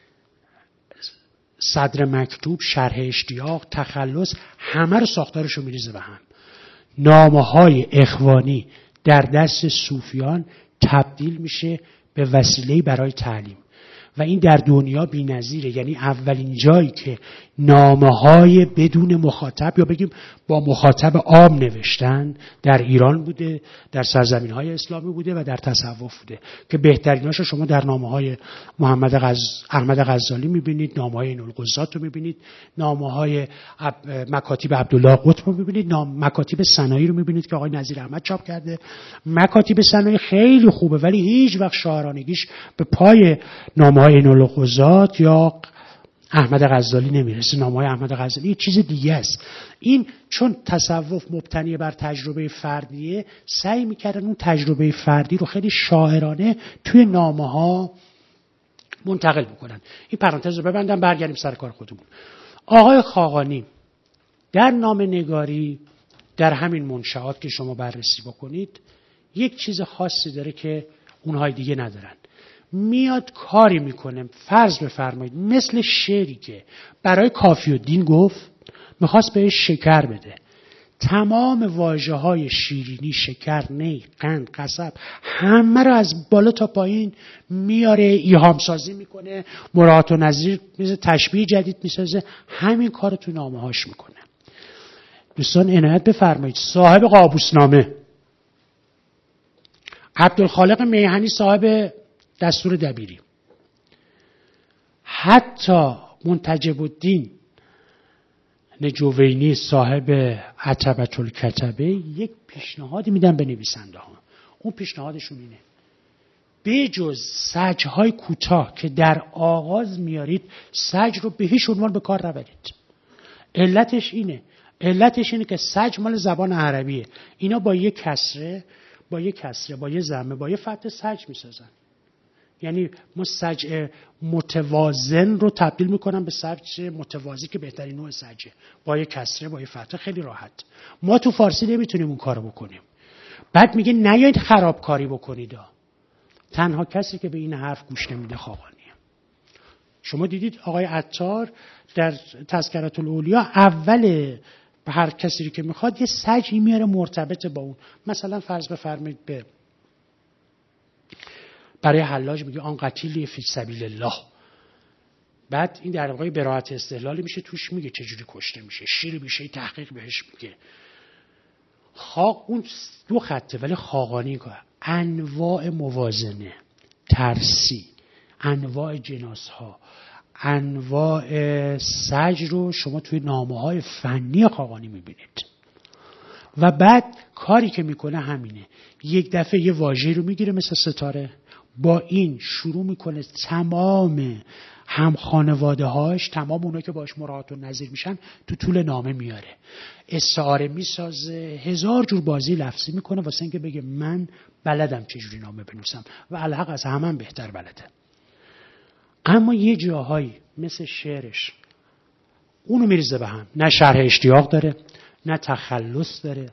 صدر مکتوب، شرح اشتیاق، تخلص، همه رو ساختارشو میریزه به هم. نامه‌های اخوانی در دست صوفیان تبدیل میشه به وسیله برای تعلیم. و این در دنیا بی‌نظیره. یعنی اولین جایی که نامه‌های بدون مخاطب یا بگیم با مخاطب عام نوشتن در ایران بوده، در سرزمین‌های اسلامی بوده و در تصوف بوده که بهتریناشو شما در نامه‌های احمد غزالی می‌بینید، نامه‌های این‌الغزات رو می‌بینید، نامه‌های مکاتیب عبدالله قطب رو می‌بینید، مکاتیب سنایی رو می‌بینید که آقای نظیر احمد چاپ کرده. مکاتیب سنایی خیلی خوبه ولی هیچ وقت شاعرانگیش به پای نامه‌های این‌الغزات یا احمد غزالی نمیرسه. نامه‌های احمد غزالی یه چیز دیگه است. این چون تصوف مبتنی بر تجربه فردیه، سعی می‌کردن اون تجربه فردی رو خیلی شاعرانه توی نامه‌ها منتقل بکنن. این پرانتز رو ببندم، برگردیم سر کار خودمون. آقای خاقانی در نامه‌نگاری در همین منشآت که شما بررسی بکنید یک چیز خاصی داره که اونهای دیگه ندارن. میاد کاری میکنه، فرض بفرمایید مثل شعری که برای کافی الدین گفت، میخواست بهش شکر بده. تمام واژه‌های شیرینی، شکر، نی، قند، قصب، همه رو از بالا تا پایین میاره، ایهام سازی میکنه، مراعات و نظیر مثل تشبیه جدید میسازه. همین کار تو نامه‌هاش میکنه. دوستان عنایت بفرمایید، صاحب قابوسنامه عبدالخالق میهنی صاحب دستور دبیری، حتی منتجب الدین نجوینی صاحب عتبة الکتبه یک پیشنهادی میدن به نویسنده ها. اون پیشنهادشون اینه: بجز سجهای کوتاه که در آغاز میارید، سج رو به هیچ عنوان به کار نبرید. علتش اینه که سج مال زبان عربیه. اینا با یک کسره، با یه ضمه، با یه فتح سج میسازن. یعنی ما سج متوازن رو تبدیل میکنم به سج متوازی که بهترین نوع سجه، با یه کسره، با یه فتح، خیلی راحت. ما تو فارسی نمیتونیم اون کارو بکنیم. بعد میگه نیایید خرابکاری بکنید. تنها کسی که به این حرف گوش نمیده خاقانیه. شما دیدید آقای عطار در تذکرة الاولیا اول هر کسی که میخواد یه سجی میاره مرتبط با اون. مثلا فرض بفرمایید برای حلاج میگه آن قتیل فی سبیل الله. بعد این در واقع براءت استدلالی میشه، توش میگه چجوری کشته میشه، شیر میشه، تحقیق بهش میگه. اون دو خطه، ولی خاقانی که انواع موازنه، ترسی، انواع جناسها، انواع سج رو شما توی نامه‌های فنی خاقانی میبینید. و بعد کاری که میکنه همینه، یک دفعه یه واژه رو میگیره مثل ستاره، با این شروع میکنه تمام هم خانواده‌هاش، تمام اونایی که باش مراعات و نظیر میشن تو طول نامه میاره، استعاره میسازه، هزار جور بازی لفظی میکنه واسه اینکه بگه من بلدم چجوری نامه بنویسم و الحق از همه بهتر بلده. اما یه جاهایی مثل شعرش اونو میریزه به هم، نه شرح اشتیاق داره، نه تخلص داره،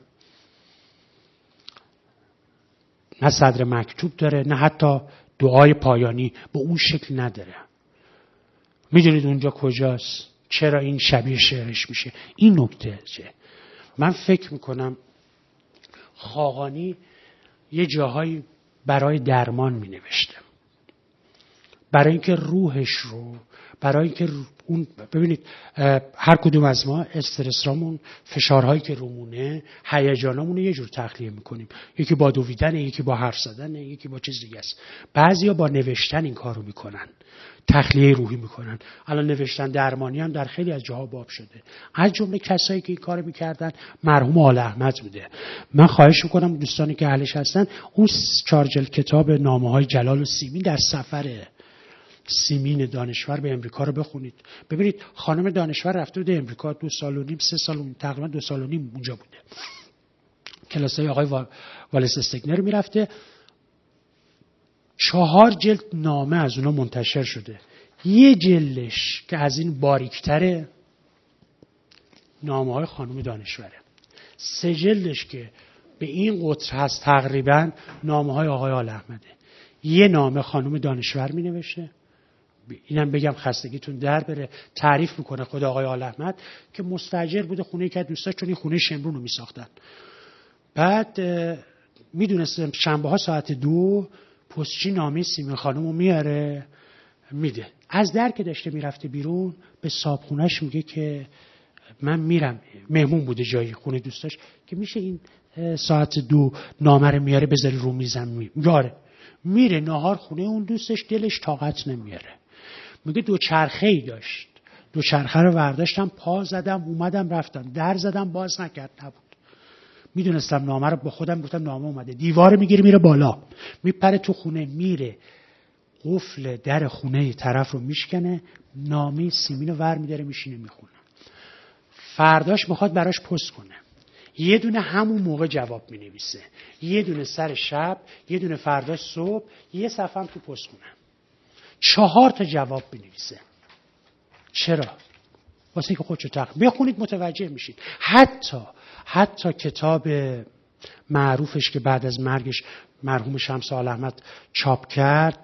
نه صدر مکتوب داره، نه حتی دعای پایانی به اون شکل نداره. میدونید اونجا کجاست؟ چرا این شبیه شعرش میشه؟ این نکته چه؟ من فکر میکنم خاقانی یه جاهایی برای درمان مینوشته، برای اینکه روحش رو، برای اینکه اون، ببینید هر کدوم از ما استرسامون، فشارهایی که رومونه، هیجانامون یه جور تخلیه میکنیم. یکی با دویدن، یکی با حرف زدن، یکی با چیز دیگه است. بعضیا با نوشتن این کارو میکنن، تخلیه روحی میکنن. الان نوشتن درمانی هم در خیلی از جاها باب شده. از جمله کسایی که این کارو میکردن مرحوم آل احمد بوده. من خواهش میکنم دوستانی که اهلش هستن اون 4 جلد کتاب نامه‌های جلال و سیمین در سفر سیمین دانشور به امریکا رو بخونید. ببینید خانم دانشور رفته بوده امریکا 2 سال و نیم 3 سال، تقریبا 2 سال و نیم اونجا بوده. کلاسای آقای والس استگنر میرفته. 4 جلد نامه از اونا منتشر شده. یه جلدش که از این باریکتره نامه‌های خانم دانشوره. 3 جلدش که به این قطر هست تقریبا نامه‌های آقای آل احمده. یه نامه خانم دانشور می نوشته، اینم بگم خستگیتون در بره، تعریف میکنه خود آقای آل احمد که مستاجر بوده خونه که دوستاش، چون این خونه شمرون رو میساختن. بعد میدونست شنبه ها ساعت 2 پستچی نامه سیمین خانم رو میاره میده. از در که داشته میرفته بیرون به صاحبخونه‌اش میگه که من میرم، مهمون بوده جایی خونه دوستاش، که میشه این ساعت 2 نامه رو میاره بذاری رو میزم. میاره، میره ناهار خونه اون دوستش، دلش طاقت نمیاره. میگه دوچرخه‌ای داشت، دوچرخه رو برداشتم، پا زدم اومدم رفتم، در زدم باز نکرد، نبود. میدونستم نامه رو، با خودم گفتم نامه اومده. دیوار میگیره میره بالا، میپره تو خونه، میره قفل در خونه طرف رو میشکنه، نامه سیمین رو ور میداره میشینه میخونه. فرداش میخواد براش پست کنه، یه دونه همون موقع جواب مینویسه، یه دونه سر شب، یه دونه فرداش صبح، یه صفحه هم تو پست کنه. 4 تا جواب مینویسه. چرا؟ واسه که خودشو بخونید متوجه میشید. حتی کتاب معروفش که بعد از مرگش مرحوم شمس آل احمد چاپ کرد،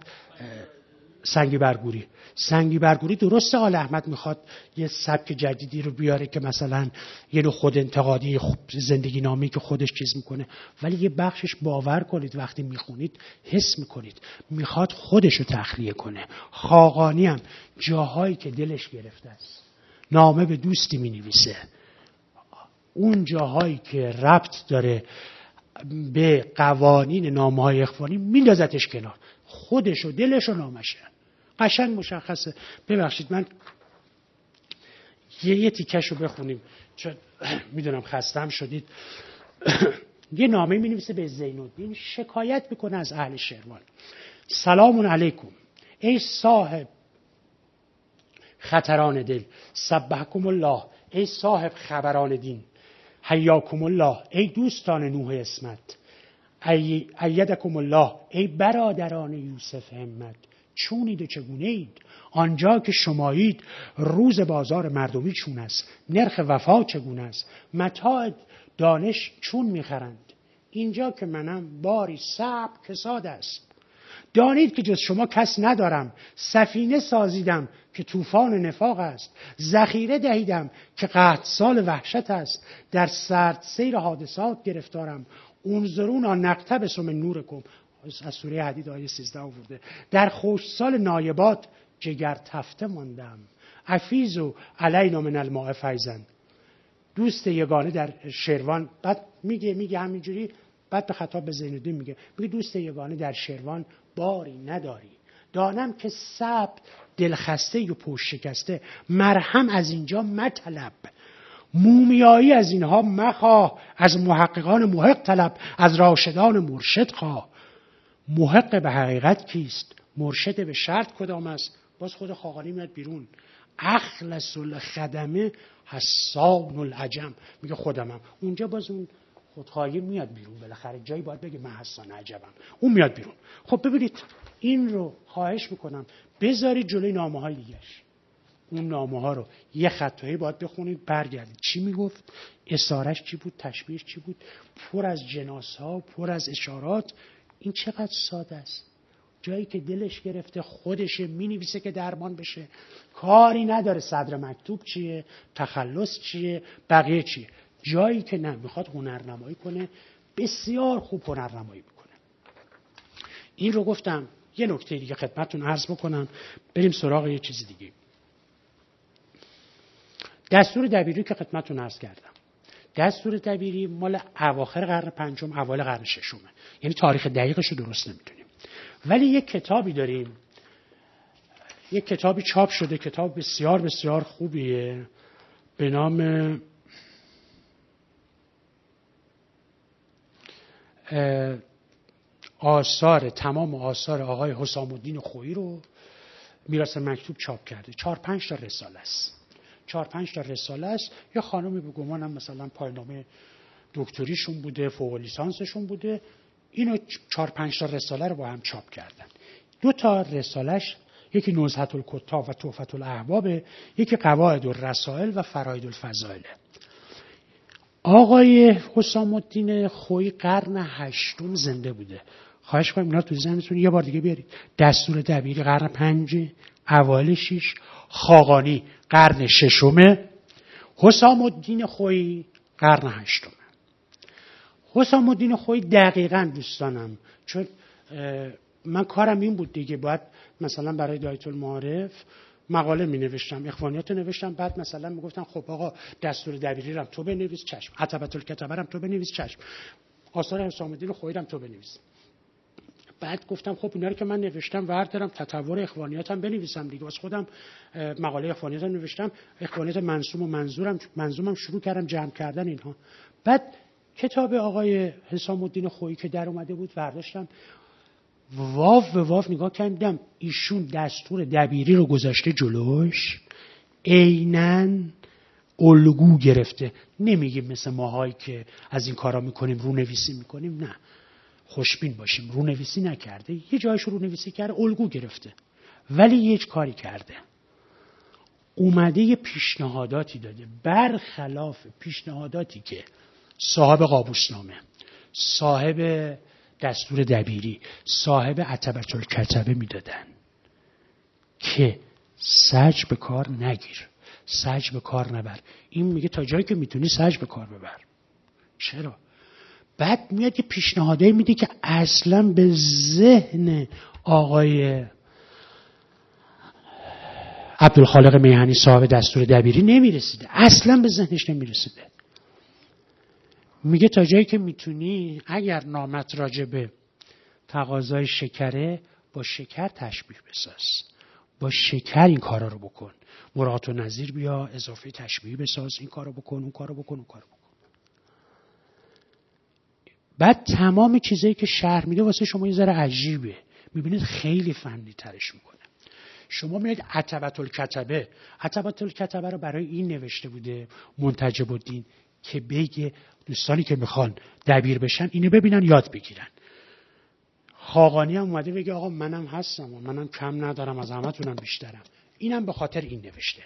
سنگی برگوری درسته آل احمد میخواد یه سبک جدیدی رو بیاره که مثلا یه نوع خود انتقادی زندگی نامی که خودش چیز میکنه، ولی یه بخشش باور کنید وقتی میخونید حس میکنید میخواد خودش رو تخلیه کنه. خاقانی هم جاهایی که دلش گرفته است نامه به دوستی مینویسه، اون جاهایی که ربط داره به قوانین نامه‌های اخوانی میندازتش کنار، خودش و دلش و نامشه قشنگ مشخصه. ببخشید من یه تیکش رو بخونیم چون میدونم خستم شدید. یه نامه مینویسه به زین‌الدین، شکایت میکنه از اهل شیروان. سلام علیکم ای صاحب خطران دل، سبحکم الله ای صاحب خبران دین، حیاکم الله ای دوستان نوح اسمت، ایدکم الله ای برادران یوسف همت. چونید و چگونه اید؟ آنجا که شمایید روز بازار مردمی چون است، نرخ وفا چگونه است، متاع دانش چون میخرند. اینجا که منم باری صعب کساد است. دانید که جز شما کس ندارم، سفینه سازیدم که طوفان نفاق است، ذخیره دهیدم که قحط سال وحشت است، در سرد سیر حادثات گرفتارم. انظرون آن نقتبس من نورکم، از سوره حدید آیه 13 آورده. در خوش سال نایبات جگر تفته ماندم، افیزو علینا من الماء فیضا. دوست یگانه در شیروان، بعد میگه همینجوری، بعد به خطاب به زین‌الدین میگه دوست یگانه در شیروان باری نداری، دانم که صبر دلخسته و پشت شکسته، مرهم از اینجا مطلب، مومیایی از اینها مخواه، از محققان محق طلب، از راشدان مرشد خواه. محق به حقیقت کیست؟ مرشد به شرط کدام است؟ باز خود خاقانی میاد بیرون، اخلص الخدمه حسان العجم، میگه خودمم. اونجا باز اون خودخواهی میاد بیرون، بالاخره جایی باید بگه من حسان عجبم، اون میاد بیرون. خب ببینید این رو خواهش میکنم بذارید جلوی نامه‌های دیگه‌اش. اون نامه‌ها رو یه خطایی باید بخونید، برگردید چی میگفت، اسارش چی بود، تشبیهش چی بود، پر از جناس‌ها، پر از اشارات. این چقدر ساده است. جایی که دلش گرفته خودشه مینویسه که درمان بشه، کاری نداره صدر مکتوب چیه، تخلص چیه، بقیه چیه. جایی که نه میخواد هنرنمایی کنه، بسیار خوب هنرنمایی میکنه. این رو گفتم. یه نکته دیگه خدمتتون عرض بکنم، بریم سراغ یه چیز دیگه. دستور دبیری که خدمتتون عرض کردم، دستور دبیری مال اواخر قرن پنجم اوایل قرن ششمه، یعنی تاریخ دقیقش رو درست نمیدونیم، ولی یک کتابی داریم، یک کتابی چاپ شده، کتاب بسیار بسیار خوبیه به نام تمام آثار آقای حسام الدین خویی رو میراث مکتوب چاپ کرده. 4-5 تا رساله است. 4-5 تا رساله است. یا خانمی به گمانم مثلا پایان‌نامه دکتریشون بوده، فوق لیسانسشون بوده، اینو 4-5 تا رساله رو با هم چاپ کردن. 2 تا رسالش، یکی نزهة الکتاب و تحفة الاحباب، یکی قواعد الرسائل و فرائد الفضائل. آقای حسام الدین خویی قرن 8 زنده بوده. خواهش کنم اینا تو ذهنتون یه بار دیگه بیارید. دستور دبیری قرن 5 اوایل 6، خاقانی قرن 6، حسام الدین خویی قرن 8. حسام الدین خویی دقیقاً دوستانم، چون من کارم این بود دیگه، باید مثلا برای دایره المعارف مقاله می نوشتم، اخوانیات رو نوشتم، بعد مثلا می گفتن خب آقا دستور دبیری رم تو بنویس، چشم. عتبة الکتبه رم تو بنویس، چشم. آثار حسام الدین خویی رم تو بنویس. بعد گفتم خب اینا رو که من نوشتم بردارم تطور اخوانیاتم بنویسم دیگه. واسه خودم مقاله اخوانیاتم نوشتم، اخوانیات منظوم و منظومم شروع کردم جمع کردن اینها. بعد کتاب آقای حسام الدین خویی که در اومده بود برداشتم، واو به واو نگاه کردم، ایشون دستور دبیری رو گذاشته جلوش، عیناً الگو گرفته. نمیگیم مثل ماهایی که از این کارا میکنیم رو نویسی میکنیم، نه، خوشبین باشیم، رو نویسی نکرده، یه جایش رو نویسی کرده، الگو گرفته، ولی یه کاری کرده، اومده یه پیشنهاداتی داده برخلاف پیشنهاداتی که صاحب قابوسنامه، صاحب دستور دبیری، صاحب عتبة الکتبه میدادن که سج به کار نگیر، سج به کار نبر. این میگه تا جایی که میتونی سج به کار ببر. چرا؟ بعد میاد یه پیشنهادایی میده که اصلا به ذهن آقای عبدالخالق میهنی صاحب دستور دبیری نمیرسیده، اصلا به ذهنش نمیرسیده. میگه تا جایی که میتونی اگر نامت راجبه تقاضای شکره، با شکر تشبیه بساز، با شکر این کارا رو بکن، مراعات و نظیر بیا، اضافه تشبیه بساز، این کارو بکن، اون کارو بکن، اون کارو بکن. بعد تمام چیزایی که شرح میده واسه شما یه ذره عجیبه، میبینید خیلی فنی ترش میکنه. شما میاد عتبة الکتبه، عتبة الکتبه رو برای این نوشته بوده منتجب الدین که بگه دوستانی که میخوان دبیر بشن اینو ببینن یاد بگیرن. خاقانی هم اومده بگه آقا منم هستم و منم کم ندارم، از همتونم بیشترم. اینم به خاطر این نوشته.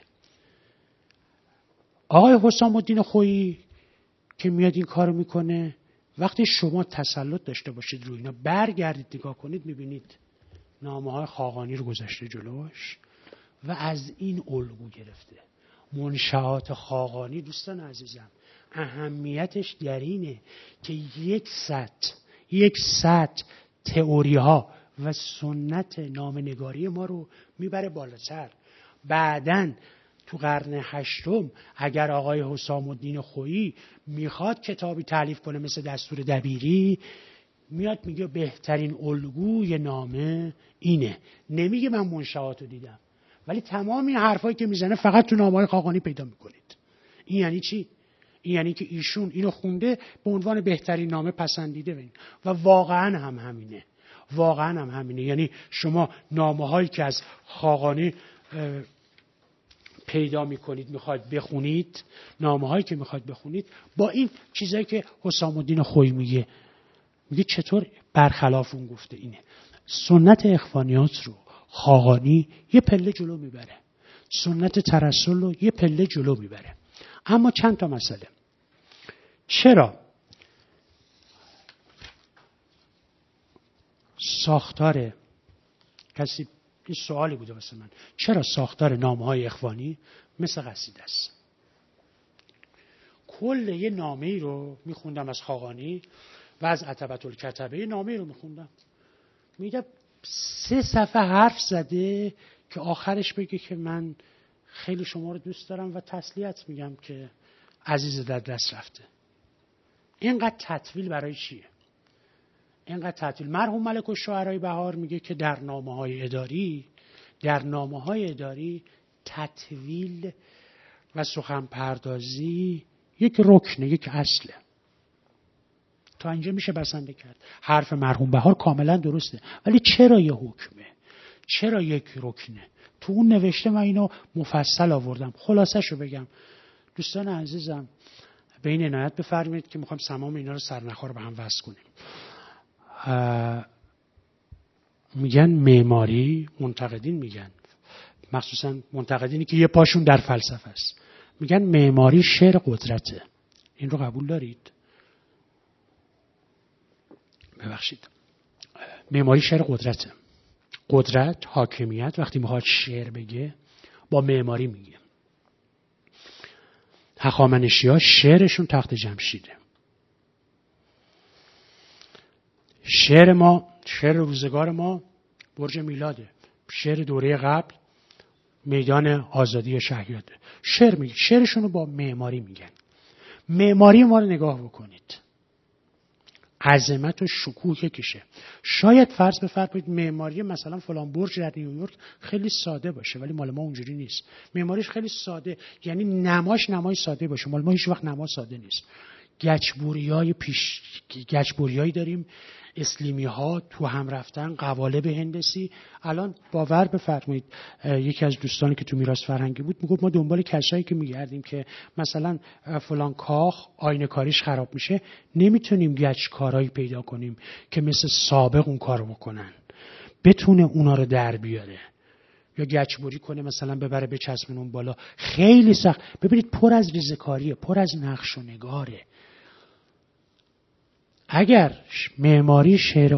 آقای حسام الدین خویی که میاد این کارو میکنه، وقتی شما تسلط داشته باشید روی اینا، برگردید نگاه کنید، میبینید نامه‌های خاقانی رو گذاشته جلوش و از این الگو گرفته. منشآت خاقانی دوستان عزیزم اهمیتش در اینه که یک سطح تئوری ها و سنت نامه‌نگاری ما رو میبره بالاتر. بعدن تو قرن هشتم اگر آقای حسام الدین خویی میخواد کتابی تالیف کنه مثل دستور دبیری، میاد میگه بهترین الگوی نامه اینه. نمیگه من منشآت رو دیدم، ولی تمام این حرفایی که میزنه فقط تو نامه‌های خاقانی پیدا میکنید. این یعنی چی؟ این یعنی که ایشون اینو خونده به عنوان بهترین نامه پسندیده بین. و واقعا هم همینه. یعنی شما نامه‌هایی که از خاقانی پیدا میکنید میخواید بخونید، نامه‌هایی که میخواید بخونید با این چیزایی که حسام الدین خویی میگه چطور برخلاف اون گفته. اینه سنت اخوانیات رو خاقانی یه پله جلو میبره، سنت ترسل رو یه پله جلو میبره. اما چند تا مسئله. چرا ساختار کسی این سوالی بوده واسه من، چرا ساختار نامه‌های اخوانی مثل قصیده است؟ کل یه نامه‌ای رو میخوندم از خاقانی و از عتبة الکتبه، یه نامه‌ای رو میخوندم، میگه 3 صفحه حرف زده که آخرش بگه که من خیلی شما رو دوست دارم و تسلیت میگم که عزیز در دست رفته. اینقدر تطویل برای چیه؟ اینقدر تطویل. مرحوم ملک الشعراء بهار میگه که در نامه‌های اداری تطویل و سخن پردازی یک رکنه، یک اصله. تا اینجا میشه بسنده کرد. حرف مرحوم بهار کاملا درسته، ولی چرا یه حکمه؟ چرا یک رکنه؟ تو اون نوشته من اینو مفصل آوردم. خلاصه‌شو بگم دوستان عزیزم، به این عنایت بفرمایید که میخوام تمام اینا رو سرنخا رو به هم وصل کنیم. میگن معماری، منتقدین میگن، مخصوصا منتقدینی که یه پاشون در فلسفه است، میگن معماری شعر قدرته. این رو قبول دارید؟ ببخشید، معماری شعر قدرته. قدرت، حاکمیت وقتی میخواد شعر بگه با معماری میگه. هخامنشی‌ها شعرشون تخت جمشیده. شعر ما شعر روزگار ما برج میلاده، شعر دوره قبل میدان آزادی شهیاده. شعر میگه، شعرشون رو با معماری میگن. معماری ما رو نگاه بکنید، عظمت و شکوه کشه. شاید فرض بفرمایید معماری مثلا فلان برج در نیویورک خیلی ساده باشه، ولی مال ما اونجوری نیست. معماریش خیلی ساده، یعنی نمای ساده باشه. مال ما هیچ وقت نما ساده نیست. گچبوریایی داریم، اسلیمی ها تو هم رفتن، قوالب هندسی. الان باور بفرمایید یکی از دوستانی که تو میراث فرهنگی بود میگفت ما دنبال کسایی که میگردیم که مثلا فلان کاخ آینه کاریش خراب میشه، نمیتونیم گچ کارایی پیدا کنیم که مثل سابق اون کارو بکنن، بتونه اونا رو در بیاره یا گچبوری کنه مثلا ببره بچسبونه اون بالا. خیلی سخت. ببینید پر از ریزه‌کاریه، پر از نقش و نگاره. اگر معماری شعر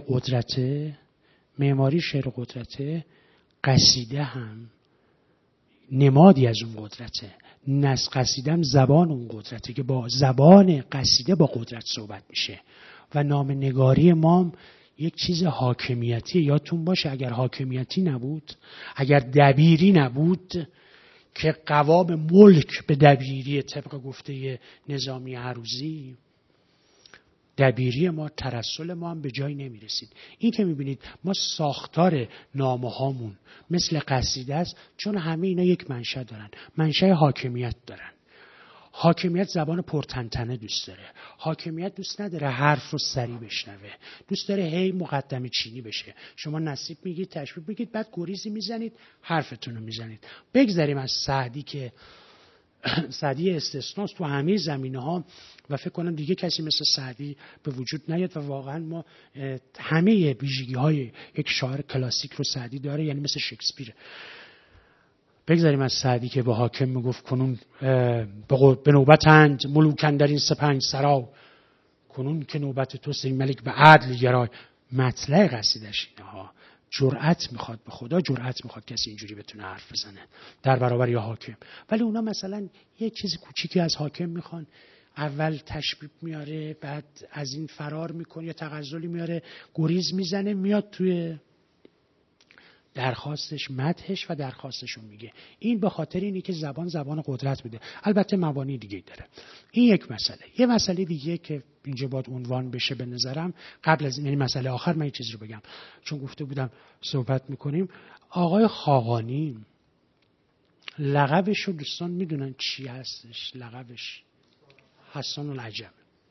قدرته، قصیده هم نمادی از اون قدرته. قصیده هم زبان اون قدرته که با زبان قصیده با قدرت صحبت میشه. و نامه‌نگاری ما هم یک چیز حاکمیتی. یادتون باشه اگر حاکمیتی نبود، اگر دبیری نبود که قوام ملک به دبیری طبق گفته نظامی عروضی، دبیری ما، ترسل ما هم به جایی نمی رسید. این که می بینید ما ساختار نامه هامون مثل قصیده است، چون همه اینا یک منشأ دارن، منشأ حاکمیت دارن. حاکمیت زبان پرتنتنه دوست داره. حاکمیت دوست نداره حرف رو سریع بشنوه، دوست داره هی مقدمه چینی بشه. شما نصیب میگید، تشبیه میگید، بعد گریزی میزنید، حرفتون رو میزنید. بگذاریم از سعدی که سعدی استثناست تو همه زمینه‌ها و فکر کنم دیگه کسی مثل سعدی به وجود نیاد و واقعا ما همه ویژگی‌های یک شاعر کلاسیک رو سعدی داره، یعنی مثل شکسپیر. بگذاریم از سعدی که به حاکم میگفت کنون به نوبتند ملوکن در این سپنج سرا، کنون که نوبت توست این ملک به عدل گرای. مطلع قصیدش اینها جرأت میخواد، به خدا جرأت میخواد کسی اینجوری بتونه حرف بزنه در برابر یا حاکم. ولی اونا مثلا یه چیز کوچیکی از حاکم میخوان، اول تشبیه میاره، بعد از این فرار میکنه یا تغزلی میاره، گریز میزنه، میاد توی درخواستش مدحش و درخواستشون میگه. این به خاطر اینه که زبان قدرت بوده. البته مبانی دیگه داره. این یک مسئله. یه مسئله دیگه که اینجا باید عنوان بشه به نظرم، قبل از این، یعنی مسئله آخر، من یه چیزی رو بگم چون گفته بودم صحبت میکنیم. آقای خاقانی لقبش رو دوستان میدونن چی هستش؟ لقبش حسان العجم.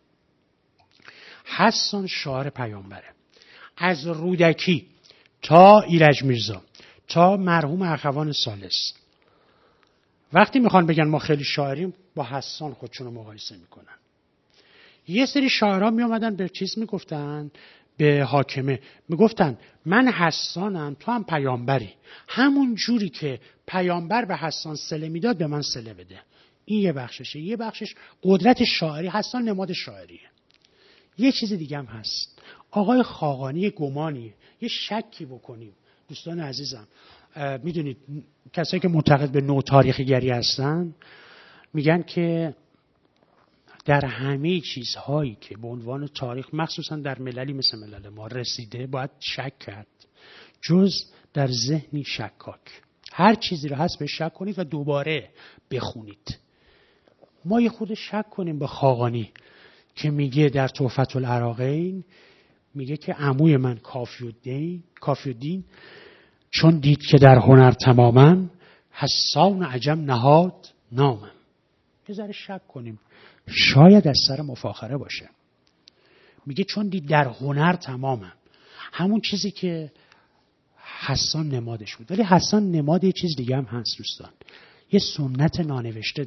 حسان شاعر پیامبره. از رودکی تا ایرج میرزا تا مرحوم اخوان ثالث وقتی میخوان بگن ما خیلی شاعریم، با حسان خودشون رو مقایسه میکنن. یه سری شاعرها میامدن به چیز میگفتن، به حاکمه میگفتن من حسانم، تو هم پیامبری، همون جوری که پیامبر به حسان صله میداد به من صله بده. این یه بخششه. یه بخشش قدرت شاعری. حسان نماد شاعریه. یه چیز دیگه هم هست. آقای خاقانی گمانی، یه شکی بکنیم دوستان عزیزم، میدونید کسایی که معتقد به نو تاریخ گری هستن میگن که در همه چیزهایی که به عنوان تاریخ مخصوصا در مللی مثل ملل ما رسیده باید شک کرد، جز در ذهنی شکاک. هر چیزی رو هست به شک کنید و دوباره بخونید. ما یه خود شک کنیم به خاقانی که میگه در تحفة العراقین، میگه که عموی من کافی الدین چون دید که در هنر تمامم، حسان عجم نهاد نامم. یه ذره شک کنیم، شاید از سر مفاخره باشه. میگه چون دید در هنر تمامم، همون چیزی که حسان نمادش بود. ولی حسان نماد یه چیز دیگه هم هست دوستان. یه سنت نانوشته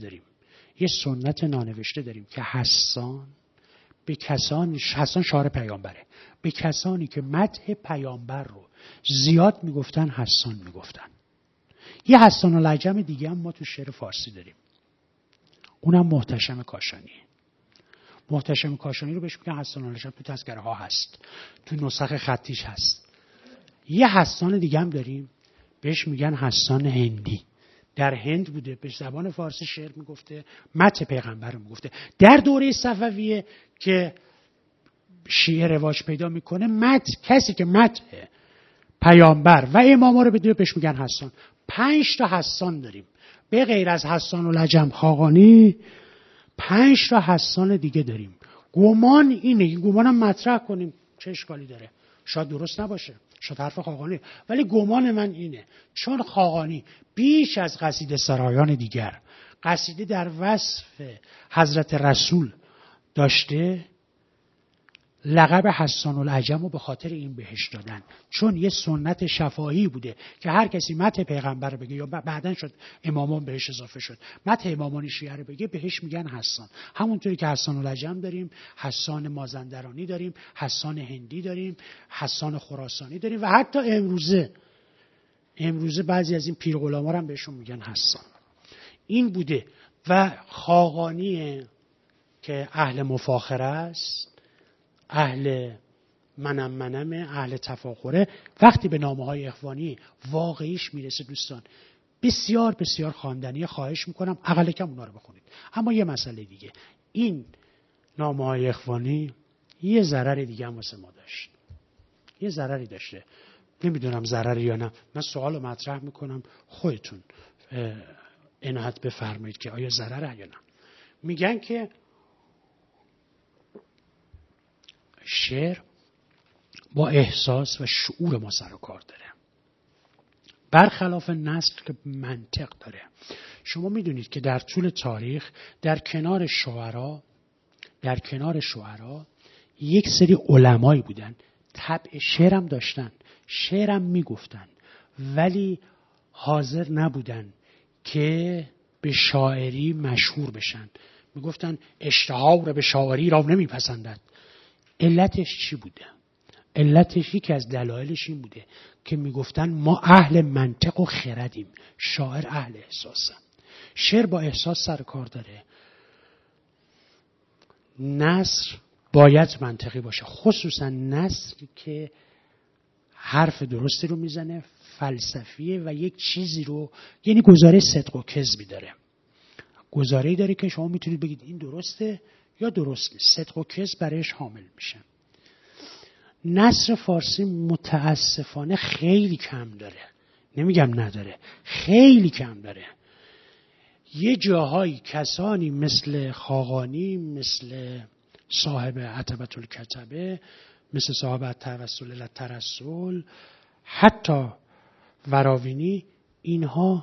داریم که حسان به کسانی، حسان شاعر پیامبره، به کسانی که مدح پیامبر رو زیاد میگفتن حسان میگفتن. یه حسان العجم دیگه هم ما تو شعر فارسی داریم، اونم محتشم کاشانی. محتشم کاشانی رو بهش میگن حسان العجم، تو تذکره ها هست، تو نسخ خطیش هست. یه حسان دیگه هم داریم بهش میگن حسان هندی. در هند بوده، به زبان فارسی شعر میگفته، مدح پیغمبر رو میگفته. در دوره صفویه که شیعه رواج پیدا میکنه، کسی که مدح پیامبر و اماما رو بدونه بهش میگن حسان. 5 تا حسان داریم به غیر از حسان العجم خاقانی. 5 تا حسان دیگه داریم. گمان اینه، این گمانم مطرح کنیم، چه اشکالی داره؟ شاید درست نباشه، شاید حرف خاقانی، ولی گمان من اینه چون خاقانی بیش از قصیده سرایان دیگر قصیده در وصف حضرت رسول داشته، لقب حسان العجم رو به خاطر این بهش دادن، چون یه سنت شفاهی بوده که هر کسی مدح پیغمبر بگه یا بعدن شد امامان بهش اضافه شد مدح امامان شیعه رو بگه بهش میگن حسان. همونطوری که حسان العجم داریم، حسان مازندرانی داریم، حسان هندی داریم، حسان خراسانی داریم و حتی امروزه بعضی از این پیرغلاما هم بهشون میگن حسان. این بوده. و خاقانی که اهل مفاخره است، اهل منم اهل تفاخره، وقتی به نامه‌های اخوانی واقعیش میرسه دوستان بسیار بسیار خواندنی. خواهش میکنم اقل کم اونا رو بخونید. اما یه مسئله دیگه، این نامه‌های اخوانی یه ضرر دیگه هم واسه ما داشت. یه ضرری داشته، نمیدونم ضرری یا نه، من سوالو مطرح میکنم خودتون عنایت بفرمایید که آیا ضرره یا نه. میگن که شعر با احساس و شعور ما سر و کار داره، برخلاف نثر که منطق داره. شما میدونید که در طول تاریخ در کنار شعرا یک سری علمایی بودن، طبع شعرم داشتن، شعرم میگفتن، ولی حاضر نبودن که به شاعری مشهور بشن. میگفتن اشتهار به شاعری را نمیپسندد. علتش چی بوده؟ علتش یکی از دلایلش این بوده که میگفتن ما اهل منطق و خردیم، شاعر اهل احساسه. شعر با احساس سر کار داره. نثر باید منطقی باشه، خصوصا نثر که حرف درستی رو میزنه، فلسفیه و یک چیزی رو، یعنی گزاره صدق و کذبی داره. گزاره‌ای داره که شما میتونید بگید این درسته یا درست نیست، صدق و کذب برایش حامل میشه. نثر فارسی متاسفانه خیلی کم داره، نمیگم نداره، خیلی کم داره. یه جاهایی کسانی مثل خاقانی، مثل صاحب عتبة الکتبه، مثل صاحب التوسل الی الترسل، حتی وراوینی، اینها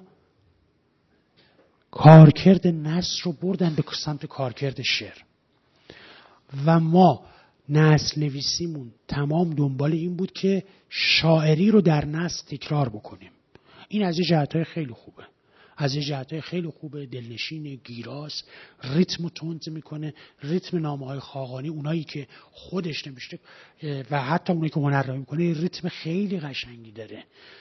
کارکرد نثر رو بردن به سمت کارکرد شعر و ما نثر نویسیمون تمام دنبال این بود که شاعری رو در نثر تکرار بکنیم. این از یه جهت‌های خیلی خوبه، از یه جهت‌های خیلی خوبه، دلنشین، گیراس، ریتم تند میکنه. ریتم نامه‌های خاقانی، اونایی که خودش نوشته و حتی اونایی که هنرنامه میکنه، ریتم خیلی قشنگی داره.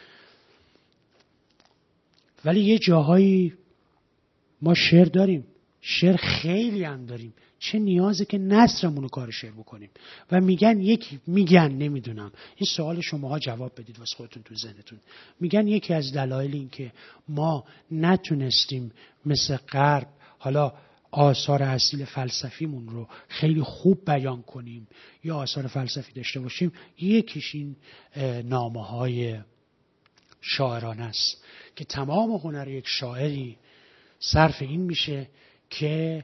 ولی یه جاهایی ما شعر داریم، شعر خیلی هم داریم، چه نیازه که نثرمون رو کار شعر بکنیم. و میگن نمیدونم، این سوال شماها جواب بدید واسه خودتون تو ذهنتون. میگن یکی از دلایل این که ما نتونستیم مثل غرب حالا آثار اصیل فلسفیمون رو خیلی خوب بیان کنیم یا آثار فلسفی داشته باشیم، یکیش این نامه‌های شاعرانه است که تمام هنر یک شاعری صرف این میشه که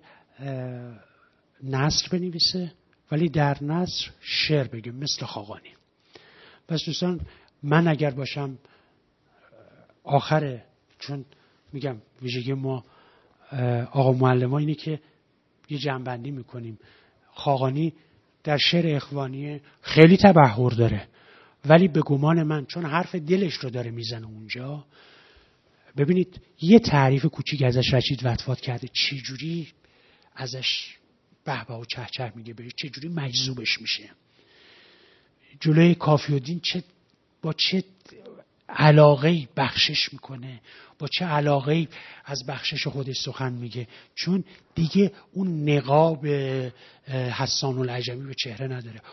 نثر بنویسه، ولی در نثر شعر بگه، مثل خاقانی. پس دوستان، من اگر باشم آخره، چون میگم ویژگی ما آقا معلم ها اینه که یه جمع‌بندی میکنیم. خاقانی در شعر اخوانی خیلی تبحر داره، ولی به گمان من چون حرف دلش رو داره میزنه اونجا، ببینید یه تعریف کوچیک ازش رشید وطفات کرده، چه جوری ازش به و چه میگه بهش، چه جوری مجذوبش میشه. جلوی کافی الدین با چه علاقه‌ای بخشش میکنه، با چه علاقه‌ای از بخشش خودش سخن میگه، چون دیگه اون نقاب حسان العجمی به چهره نداره،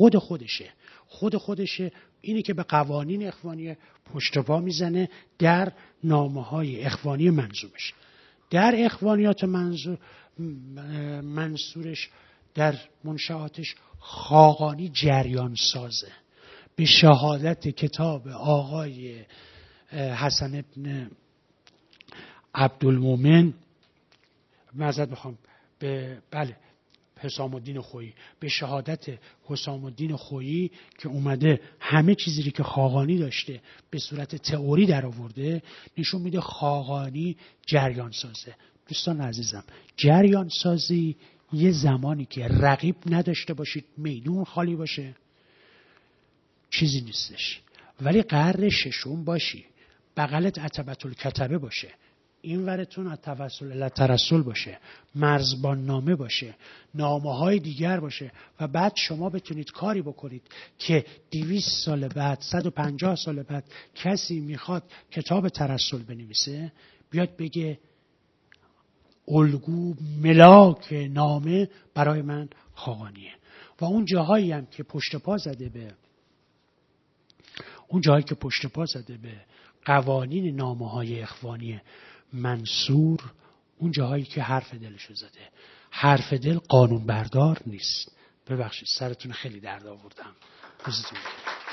خودشه. اینی که به قوانین اخوانی پشت پا میزنه در نامه‌های اخوانی منظومش، در اخوانیات منصورش، در منشآتش خاقانی جریان سازه. به شهادت کتاب آقای حسن ابن عبدالمومن، معذرت میخوام، بله حسام الدین خویی، به شهادت حسام الدین خویی که اومده همه چیزی که خاقانی داشته به صورت تئوری در آورده، نشون میده خاقانی جریان سازه. دوستان عزیزم، جریان سازی یه زمانی که رقیب نداشته باشید، میدون خالی باشه، چیزی نیستش. ولی قرن ششم باشی، بغلت عتبة الکتبه باشه، این ورتون التوسل الی الترسل باشه، مرزبان نامه باشه، نامه های دیگر باشه، و بعد شما بتونید کاری بکنید که 200 سال بعد، 150 سال بعد کسی میخواد کتاب ترسل بنویسه، بیاد بگه الگو ملاک نامه برای من خاقانیه. و اون جاهایی هم که پشت پا زده به قوانین نامه های اخوانی منصور، اون جاهایی که حرف دلشو زده. حرف دل قانون بردار نیست. ببخشید سرتون خیلی درد آوردم. روزتون بخیر.